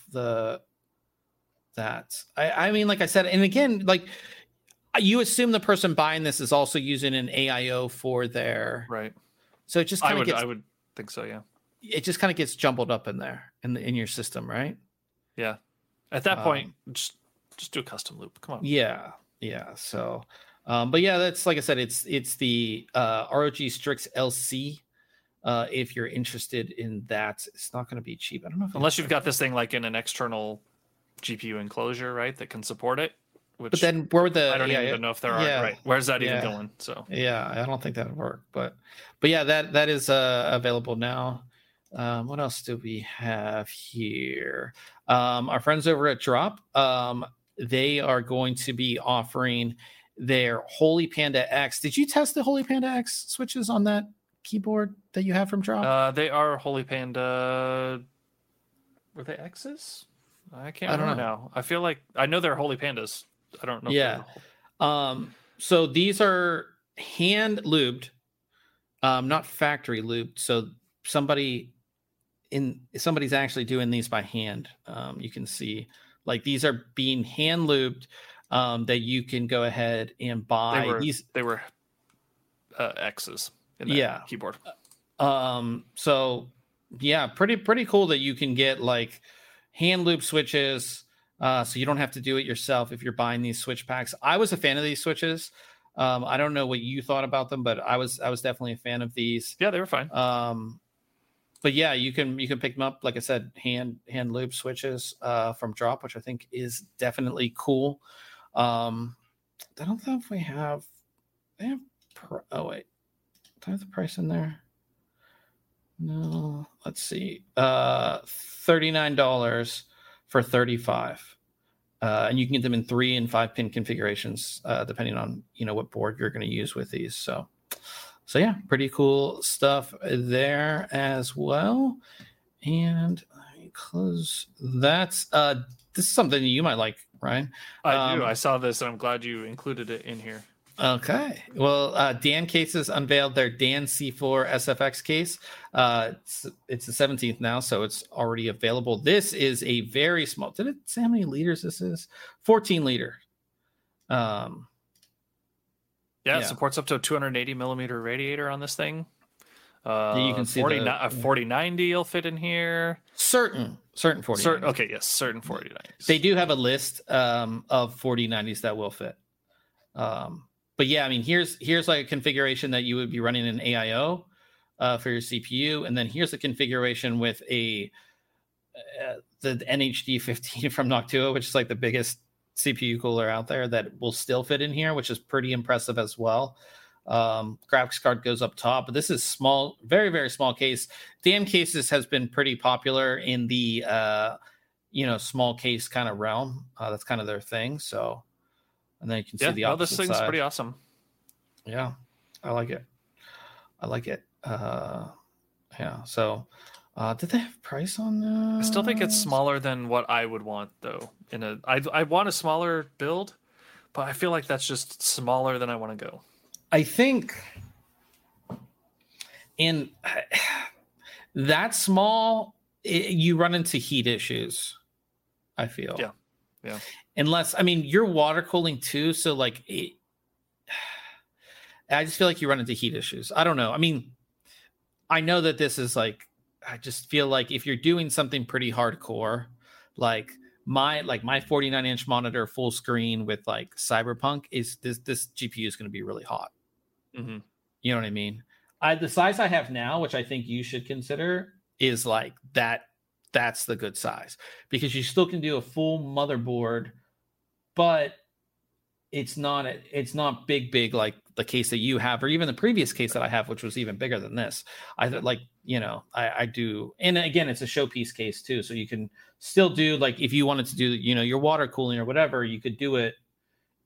that. I mean, like I said, and again, like you assume the person buying this is also using an AIO for their right. So it just kind of gets. I would think so. Yeah. It just kind of gets jumbled up in there in your system, right? Yeah. At that point, just do a custom loop. Come on. Yeah. So, but yeah, that's like I said, it's the ROG Strix LC. If you're interested in that, it's not going to be cheap. I don't know if unless you've got this thing like in an external GPU enclosure, right, that can support it. Which but then where would the I don't even know if there are right. Where's that even going? So I don't think that would work. But yeah, that is available now. What else do we have here? Our friends over at Drop, they are going to be offering their Holy Panda X. Did you test the Holy Panda X switches on that keyboard that you have from Drop? They are Holy Panda. Were they X's? I can't remember now. I feel like I know they're Holy Pandas. I don't know. Yeah. So these are hand lubed, not factory lubed. So somebody's actually doing these by hand. You can see like these are being hand lubed, that you can go ahead and buy. They were X's in that keyboard. So yeah, pretty cool that you can get like hand loop switches. So you don't have to do it yourself if you're buying these switch packs. I was a fan of these switches. I don't know what you thought about them, but I was definitely a fan of these. Yeah, they were fine. But yeah, you can pick them up. Like I said, hand loop switches from Drop, which I think is definitely cool. I don't know if they have oh wait, do I have the price in there? No, let's see. $39 for 35. And you can get them in 3 and 5 pin configurations, depending on what board you're going to use with these. So yeah, pretty cool stuff there as well. And let me close that. This is something you might like, Ryan. I do. I saw this, and I'm glad you included it in here. Okay. Well, Dan Cases unveiled their Dan C4 SFX case. It's the 17th now, so it's already available. This is a very small. Did it say how many liters this is? 14 liter. It supports up to a 280 millimeter radiator on this thing. You can see 4090 will fit in here. Certain 4090s. Okay, yes, certain 4090s. They do have a list of 4090s that will fit. But yeah, I mean, here's like a configuration that you would be running an AIO for your CPU, and then here's a configuration with the NHD 15 from Noctua, which is like the biggest CPU cooler out there that will still fit in here, which is pretty impressive as well. Graphics card goes up top, but this is small, very, very small case. Dan Cases has been pretty popular in the small case kind of realm. That's kind of their thing. So. And then you can see the opposite this thing's side. Pretty awesome. Yeah, I like it. So did they have price on that? I still think it's smaller than what I would want, though. I want a smaller build, but I feel like that's just smaller than I want to go. I think in that small, you run into heat issues, I feel. Yeah. Unless, I mean, you're water cooling too, so like, I just feel like you run into heat issues. I don't know. I mean, I know that this is like, I just feel like if you're doing something pretty hardcore, like my 49-inch monitor full screen with like Cyberpunk, is this GPU is going to be really hot. Mm-hmm. You know what I mean? The size I have now, which I think you should consider, is like that. That's the good size, because you still can do a full motherboard, but it's not big like the case that you have, or even the previous case that I have, which was even bigger than this. I do. And again, it's a showpiece case too. So you can still do, like, if you wanted to do, your water cooling or whatever, you could do it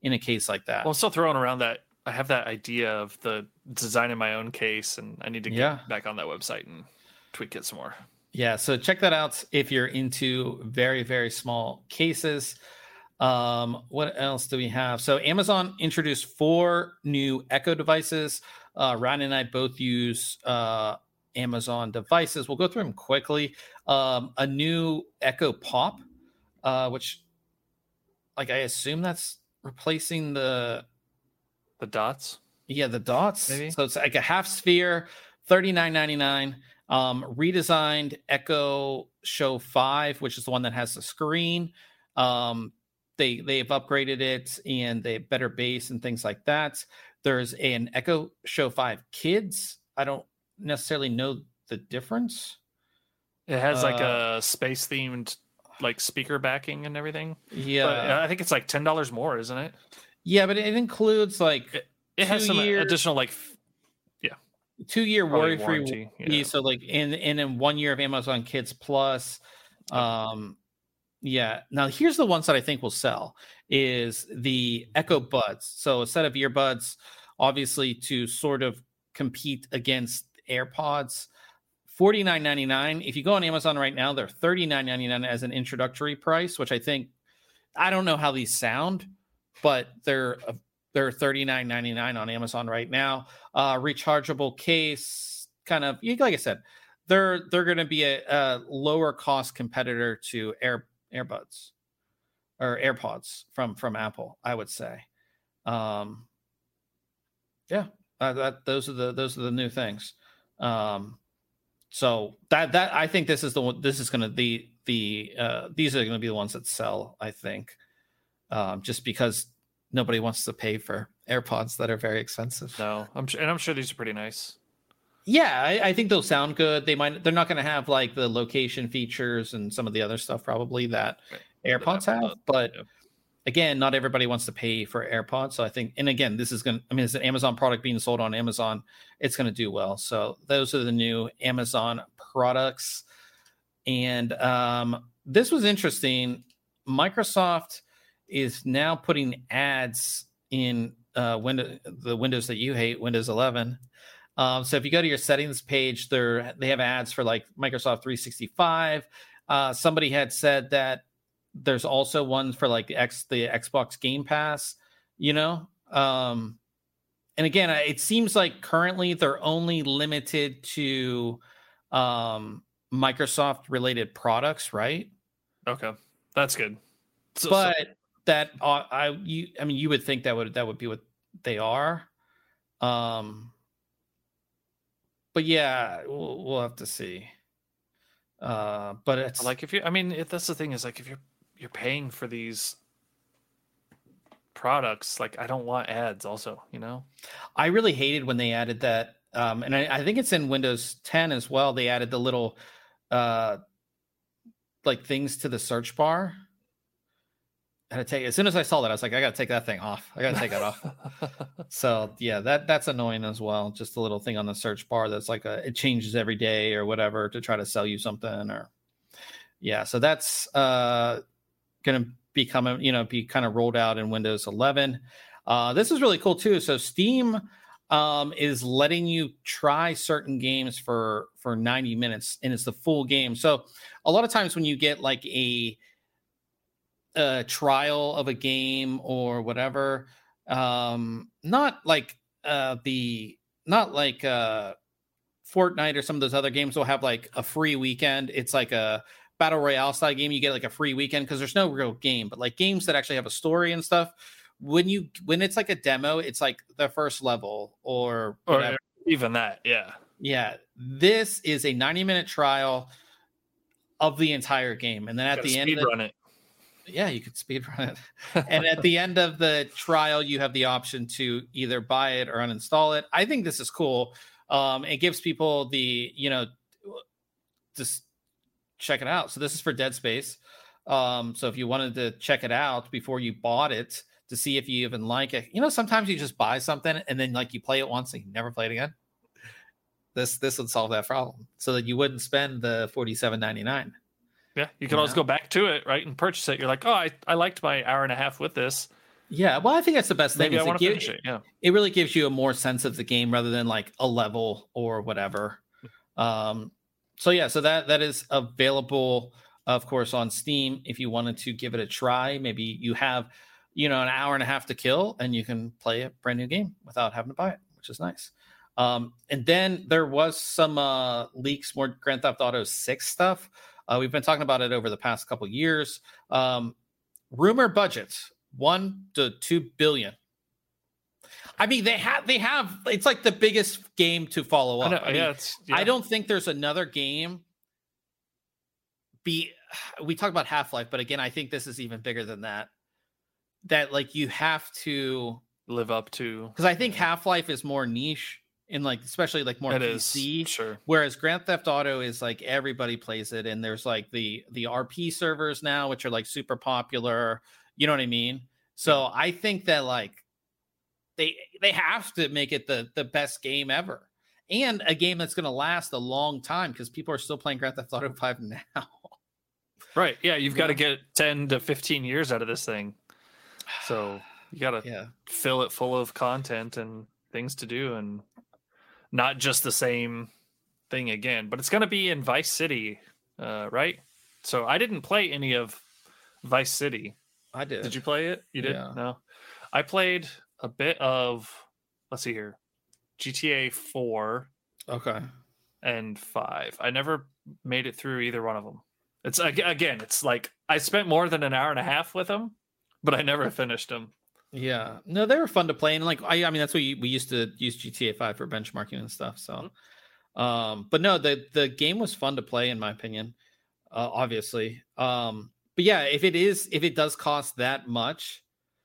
in a case like that. Well, I'm still throwing around that I have that idea of the designing my own case, and I need to get back on that website and tweak it some more. Yeah, so check that out if you're into very, very small cases. What else do we have? So Amazon introduced 4 new Echo devices. Ryan and I both use Amazon devices. We'll go through them quickly. A new Echo Pop, which, like, I assume that's replacing the dots. Yeah, the dots. Maybe. So it's like a half sphere, $39.99. Redesigned Echo Show 5, which is the one that has the screen. They've upgraded it and they have better bass and things like that. There's an Echo Show 5 Kids. I don't necessarily know the difference. It has like a space themed like speaker backing and everything. Yeah, but I think it's like $10 more, isn't it? Yeah, but it includes like it has some additional like 2-year worry-free. Yeah. So like in 1 year of Amazon Kids Plus. Yeah. Now here's the ones that I think will sell is the Echo Buds. So a set of earbuds, obviously to sort of compete against AirPods. $49.99. If you go on Amazon right now, they're $39.99 as an introductory price, which I don't know how these sound, but they're $39.99 on Amazon right now. Rechargeable case, kind of like I said, they're going to be a lower cost competitor to AirBuds or AirPods from Apple, I would say. Those are the new things. So that I think this is the one. This is going to be these are going to be the ones that sell. I think, just because nobody wants to pay for AirPods that are very expensive. No, I'm sure these are pretty nice. Yeah, I think they'll sound good. They're not going to have like the location features and some of the other stuff probably that AirPods have. But again, not everybody wants to pay for AirPods. So I think, and again, it's an Amazon product being sold on Amazon. It's going to do well. So those are the new Amazon products. And this was interesting. Microsoft is now putting ads in the Windows that you hate, Windows 11. So if you go to your settings page, they have ads for like Microsoft 365. Somebody had said that there's also ones for like the Xbox Game Pass, and again, it seems like currently they're only limited to Microsoft related products, right? Okay, that's good. That you would think that would be what they are. But yeah, we'll have to see. But it's like if that's the thing is like if you're paying for these products, like I don't want ads also, I really hated when they added that. And I think it's in Windows 10 as well. They added the little like things to the search bar. As soon as I saw that, I was like, I gotta take that thing off. I gotta take that off. So yeah, that's annoying as well. Just a little thing on the search bar that's like it changes every day or whatever to try to sell you something so that's gonna be kind of rolled out in Windows 11. This is really cool too. So Steam is letting you try certain games for 90 minutes, and it's the full game. So a lot of times when you get like a trial of a game or whatever, not like Fortnite or some of those other games will have like a free weekend. It's like a battle royale style game. You get like a free weekend because there's no real game, but like games that actually have a story and stuff. When it's like a demo, it's like the first level or whatever. Or even that. Yeah. This is a 90-minute trial of the entire game. And then at the end, run it. Yeah, you could speed run it. And at the end of the trial, you have the option to either buy it or uninstall it. I think this is cool. It gives people the, just check it out. So this is for Dead Space. So if you wanted to check it out before you bought it to see if you even like it, sometimes you just buy something and then like you play it once and you never play it again. This would solve that problem so that you wouldn't spend the $47.99. Yeah, you can always go back to it, right, and purchase it. You're like, oh, I liked my hour and a half with this. Yeah, well, I think that's the best thing. Maybe I Is want to finish it. Yeah. it really gives you a more sense of the game rather than like a level or whatever. So yeah, so that is available, of course, on Steam if you wanted to give it a try. Maybe you have, an hour and a half to kill, and you can play a brand new game without having to buy it, which is nice. And then there was some leaks, more Grand Theft Auto 6 stuff. We've been talking about it over the past couple years. Rumor budgets 1 to 2 billion. I mean, they have. It's like the biggest game to follow up. I don't think there's another game. We talk about Half-Life, but again, I think this is even bigger than that. That like you have to live up to, because I think Half-Life is more niche in like, especially like more PC. Sure. Whereas Grand Theft Auto is like everybody plays it, and there's like the RP servers now, which are like super popular. You know what I mean? So I think that like they have to make it the best game ever, and a game that's going to last a long time because people are still playing Grand Theft Auto 5 now. Right. Yeah, you've got to get 10 to 15 years out of this thing. So you got to fill it full of content and things to do, and not just the same thing again. But it's going to be in Vice City, right? So I didn't play any of Vice City. I did. Did you play it? You did? Yeah. No. I played a bit of, let's see here, GTA 4. Okay. And 5. I never made it through either one of them. It's again, it's like I spent more than an hour and a half with them, but I never finished them. Yeah, no, they were fun to play, and like I mean, that's what we used to use GTA 5 for benchmarking and stuff. So, but no, the game was fun to play in my opinion, obviously. But yeah, if it does cost that much,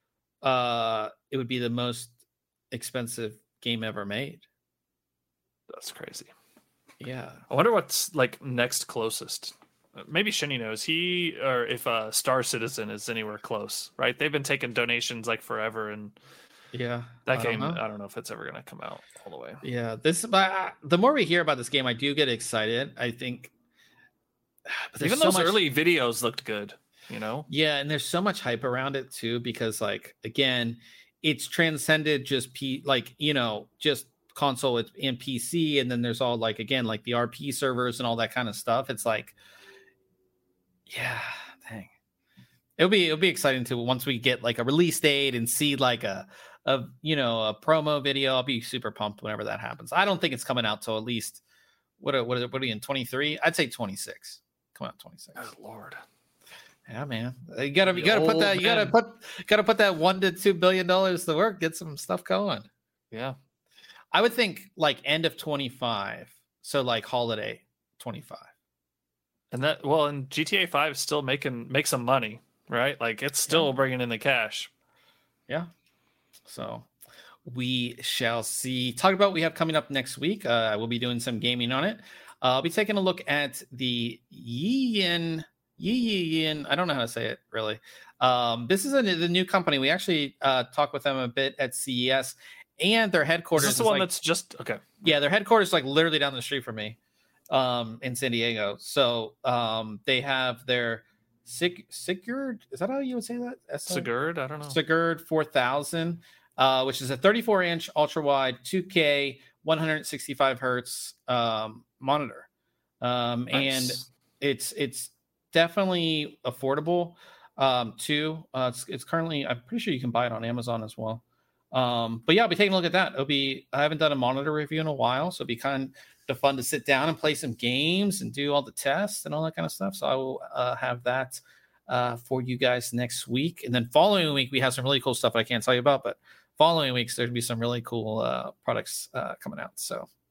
it would be the most expensive game ever made. That's crazy. Yeah, I wonder what's like next closest. Maybe Shinny knows. Or if Star Citizen is anywhere close, right? They've been taking donations like forever, and that game, I don't know if it's ever going to come out all the way. Yeah, the more we hear about this game, I do get excited. I think, but even those early videos looked good, Yeah, and there's so much hype around it too, because like again, it's transcended just just console and PC, and then there's all like again like the RP servers and all that kind of stuff. It's like, yeah, dang, it'll be exciting to once we get like a release date and see like a promo video. I'll be super pumped whenever that happens. I don't think it's coming out till at least what are we in 23? I'd say 26. Come out 26. Oh Lord. Yeah, man. You gotta put that $1 to $2 billion to work, get some stuff going. Yeah. I would think like end of 25. So like holiday 25. And GTA 5 is still make some money, right? Like it's still bringing in the cash. Yeah. So we shall see. Talk about what we have coming up next week. We'll be doing some gaming on it. I'll be taking a look at the Yin. I don't know how to say it really. This is the new company. We actually talked with them a bit at CES, and their headquarters. Is this the one that's just okay? Yeah, their headquarters is like literally down the street from me, in San Diego. So they have their Sigurd. Is that how you would say that? Sigurd. I don't know. Sigurd 4000, which is a 34-inch ultra wide 2K 165 hertz monitor, nice. And it's definitely affordable too. It's currently, I'm pretty sure you can buy it on Amazon as well. But yeah, I'll be taking a look at that. I haven't done a monitor review in a while, so it'll be kind of fun to sit down and play some games and do all the tests and all that kind of stuff. So I will have that for you guys next week. And then following week, we have some really cool stuff I can't tell you about, but following weeks, there'll be some really cool products coming out.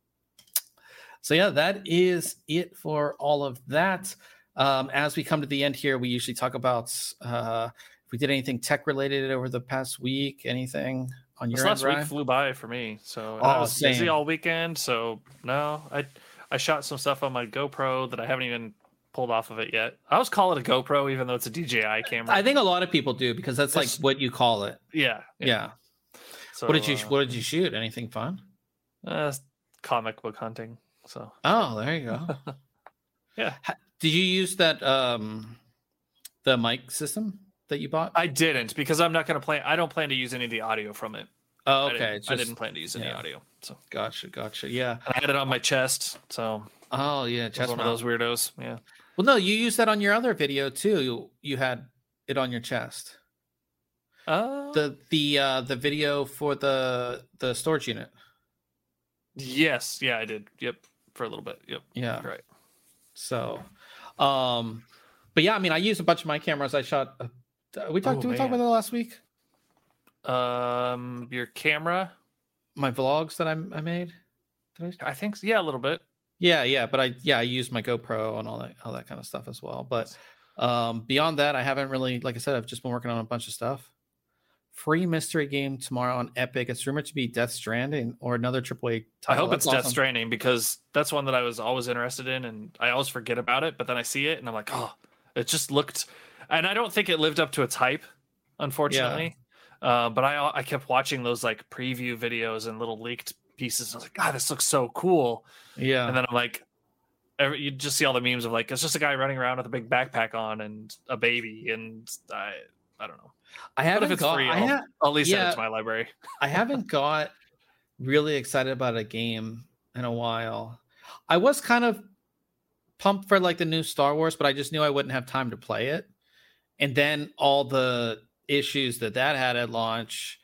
So yeah, that is it for all of that. As we come to the end here, we usually talk about if we did anything tech related over the past week, anything on your end. Last week flew by for me, so I was busy all weekend. So no, I shot some stuff on my GoPro that I haven't even pulled off of it yet. I always call it a GoPro, even though it's a DJI camera. I think a lot of people do because that's like what you call it. Yeah. So what did you shoot? Anything fun? Comic book hunting. So there you go. Yeah. Did you use that the mic system? that you bought? I didn't, because I'm not going to play. I don't plan to use any of the audio from it. Oh, okay. I didn't plan to use any audio. So gotcha. Yeah. And I had it on my chest. So oh yeah, chest one of those weirdos. Yeah. Well, no, you used that on your other video too. You had it on your chest. The video for the storage unit. Yes, yeah, I did. Yep, for a little bit. Yep. Yeah. Right. So, but yeah, I mean, I used a bunch of my cameras. I shot. Did we talk about that last week? Your camera, my vlogs that I made. I think so. Yeah, a little bit. Yeah, but I used my GoPro and all that kind of stuff as well. But beyond that, I haven't really, like I said, I've just been working on a bunch of stuff. Free mystery game tomorrow on Epic. It's rumored to be Death Stranding or another AAA title. I hope it's awesome. Death Stranding, because that's one that I was always interested in, and I always forget about it. But then I see it, and I'm like, oh, it just looked, and I don't think it lived up to its hype, unfortunately. Yeah. But I kept watching those like preview videos and little leaked pieces. I was like, God, this looks so cool. Yeah. And then I'm like, you just see all the memes of like, it's just a guy running around with a big backpack on and a baby, and I don't know. I haven't got. Free, I'll at least add it to my library. I haven't got really excited about a game in a while. I was kind of pumped for like the new Star Wars, but I just knew I wouldn't have time to play it. And then all the issues that had at launch.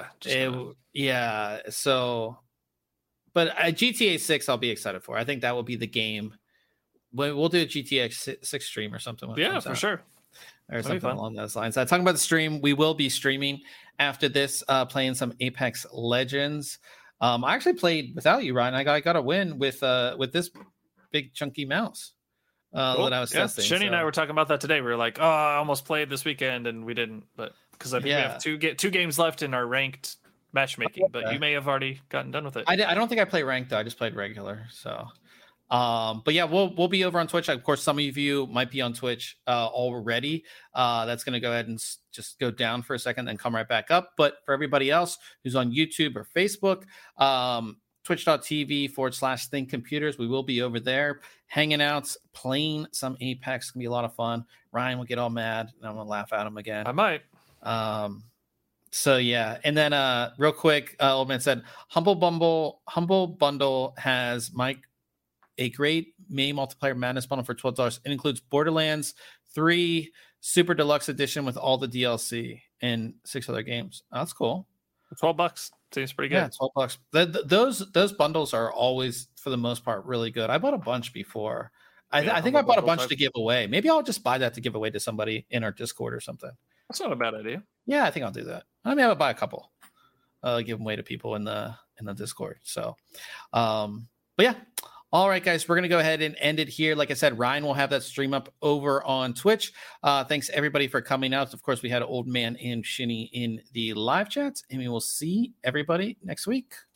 Yeah. So, but GTA 6, I'll be excited for. I think that will be the game. We'll do a GTA 6 stream or something. Yeah, for sure. Or something along those lines. Talking about the stream, we will be streaming after this, playing some Apex Legends. I actually played without you, Ryan. I got a win with this big chunky mouse that I was testing. Shenny and I were talking about that today. We were like, oh, I almost played this weekend, and we didn't. But because I think we have two games left in our ranked matchmaking. But you may have already gotten done with it. I don't think I play ranked though. I just played regular. So. But yeah, we'll be over on Twitch. Of course, some of you might be on Twitch already. That's going to go ahead and just go down for a second and come right back up. But for everybody else who's on YouTube or Facebook, twitch.tv/Think Computers, we will be over there hanging out, playing some Apex. It's gonna be a lot of fun. Ryan will get all mad, and I'm gonna laugh at him again. I might. So yeah, and then real quick, Old Man said Humble Bundle has a great May multiplayer madness bundle for $12. It includes Borderlands 3 Super Deluxe Edition with all the DLC and 6 other games. Oh, that's cool. $12 seems pretty good. Yeah, $12. Those bundles are always, for the most part, really good. I bought a bunch before. I think I bought a bunch to give away. Maybe I'll just buy that to give away to somebody in our Discord or something. That's not a bad idea. Yeah, I think I'll do that. I mean, I'll buy a couple. Give them away to people in the Discord. So, but yeah. All right, guys, we're going to go ahead and end it here. Like I said, Ryan will have that stream up over on Twitch. Thanks, everybody, for coming out. Of course, we had Old Man and Shinny in the live chats, and we will see everybody next week.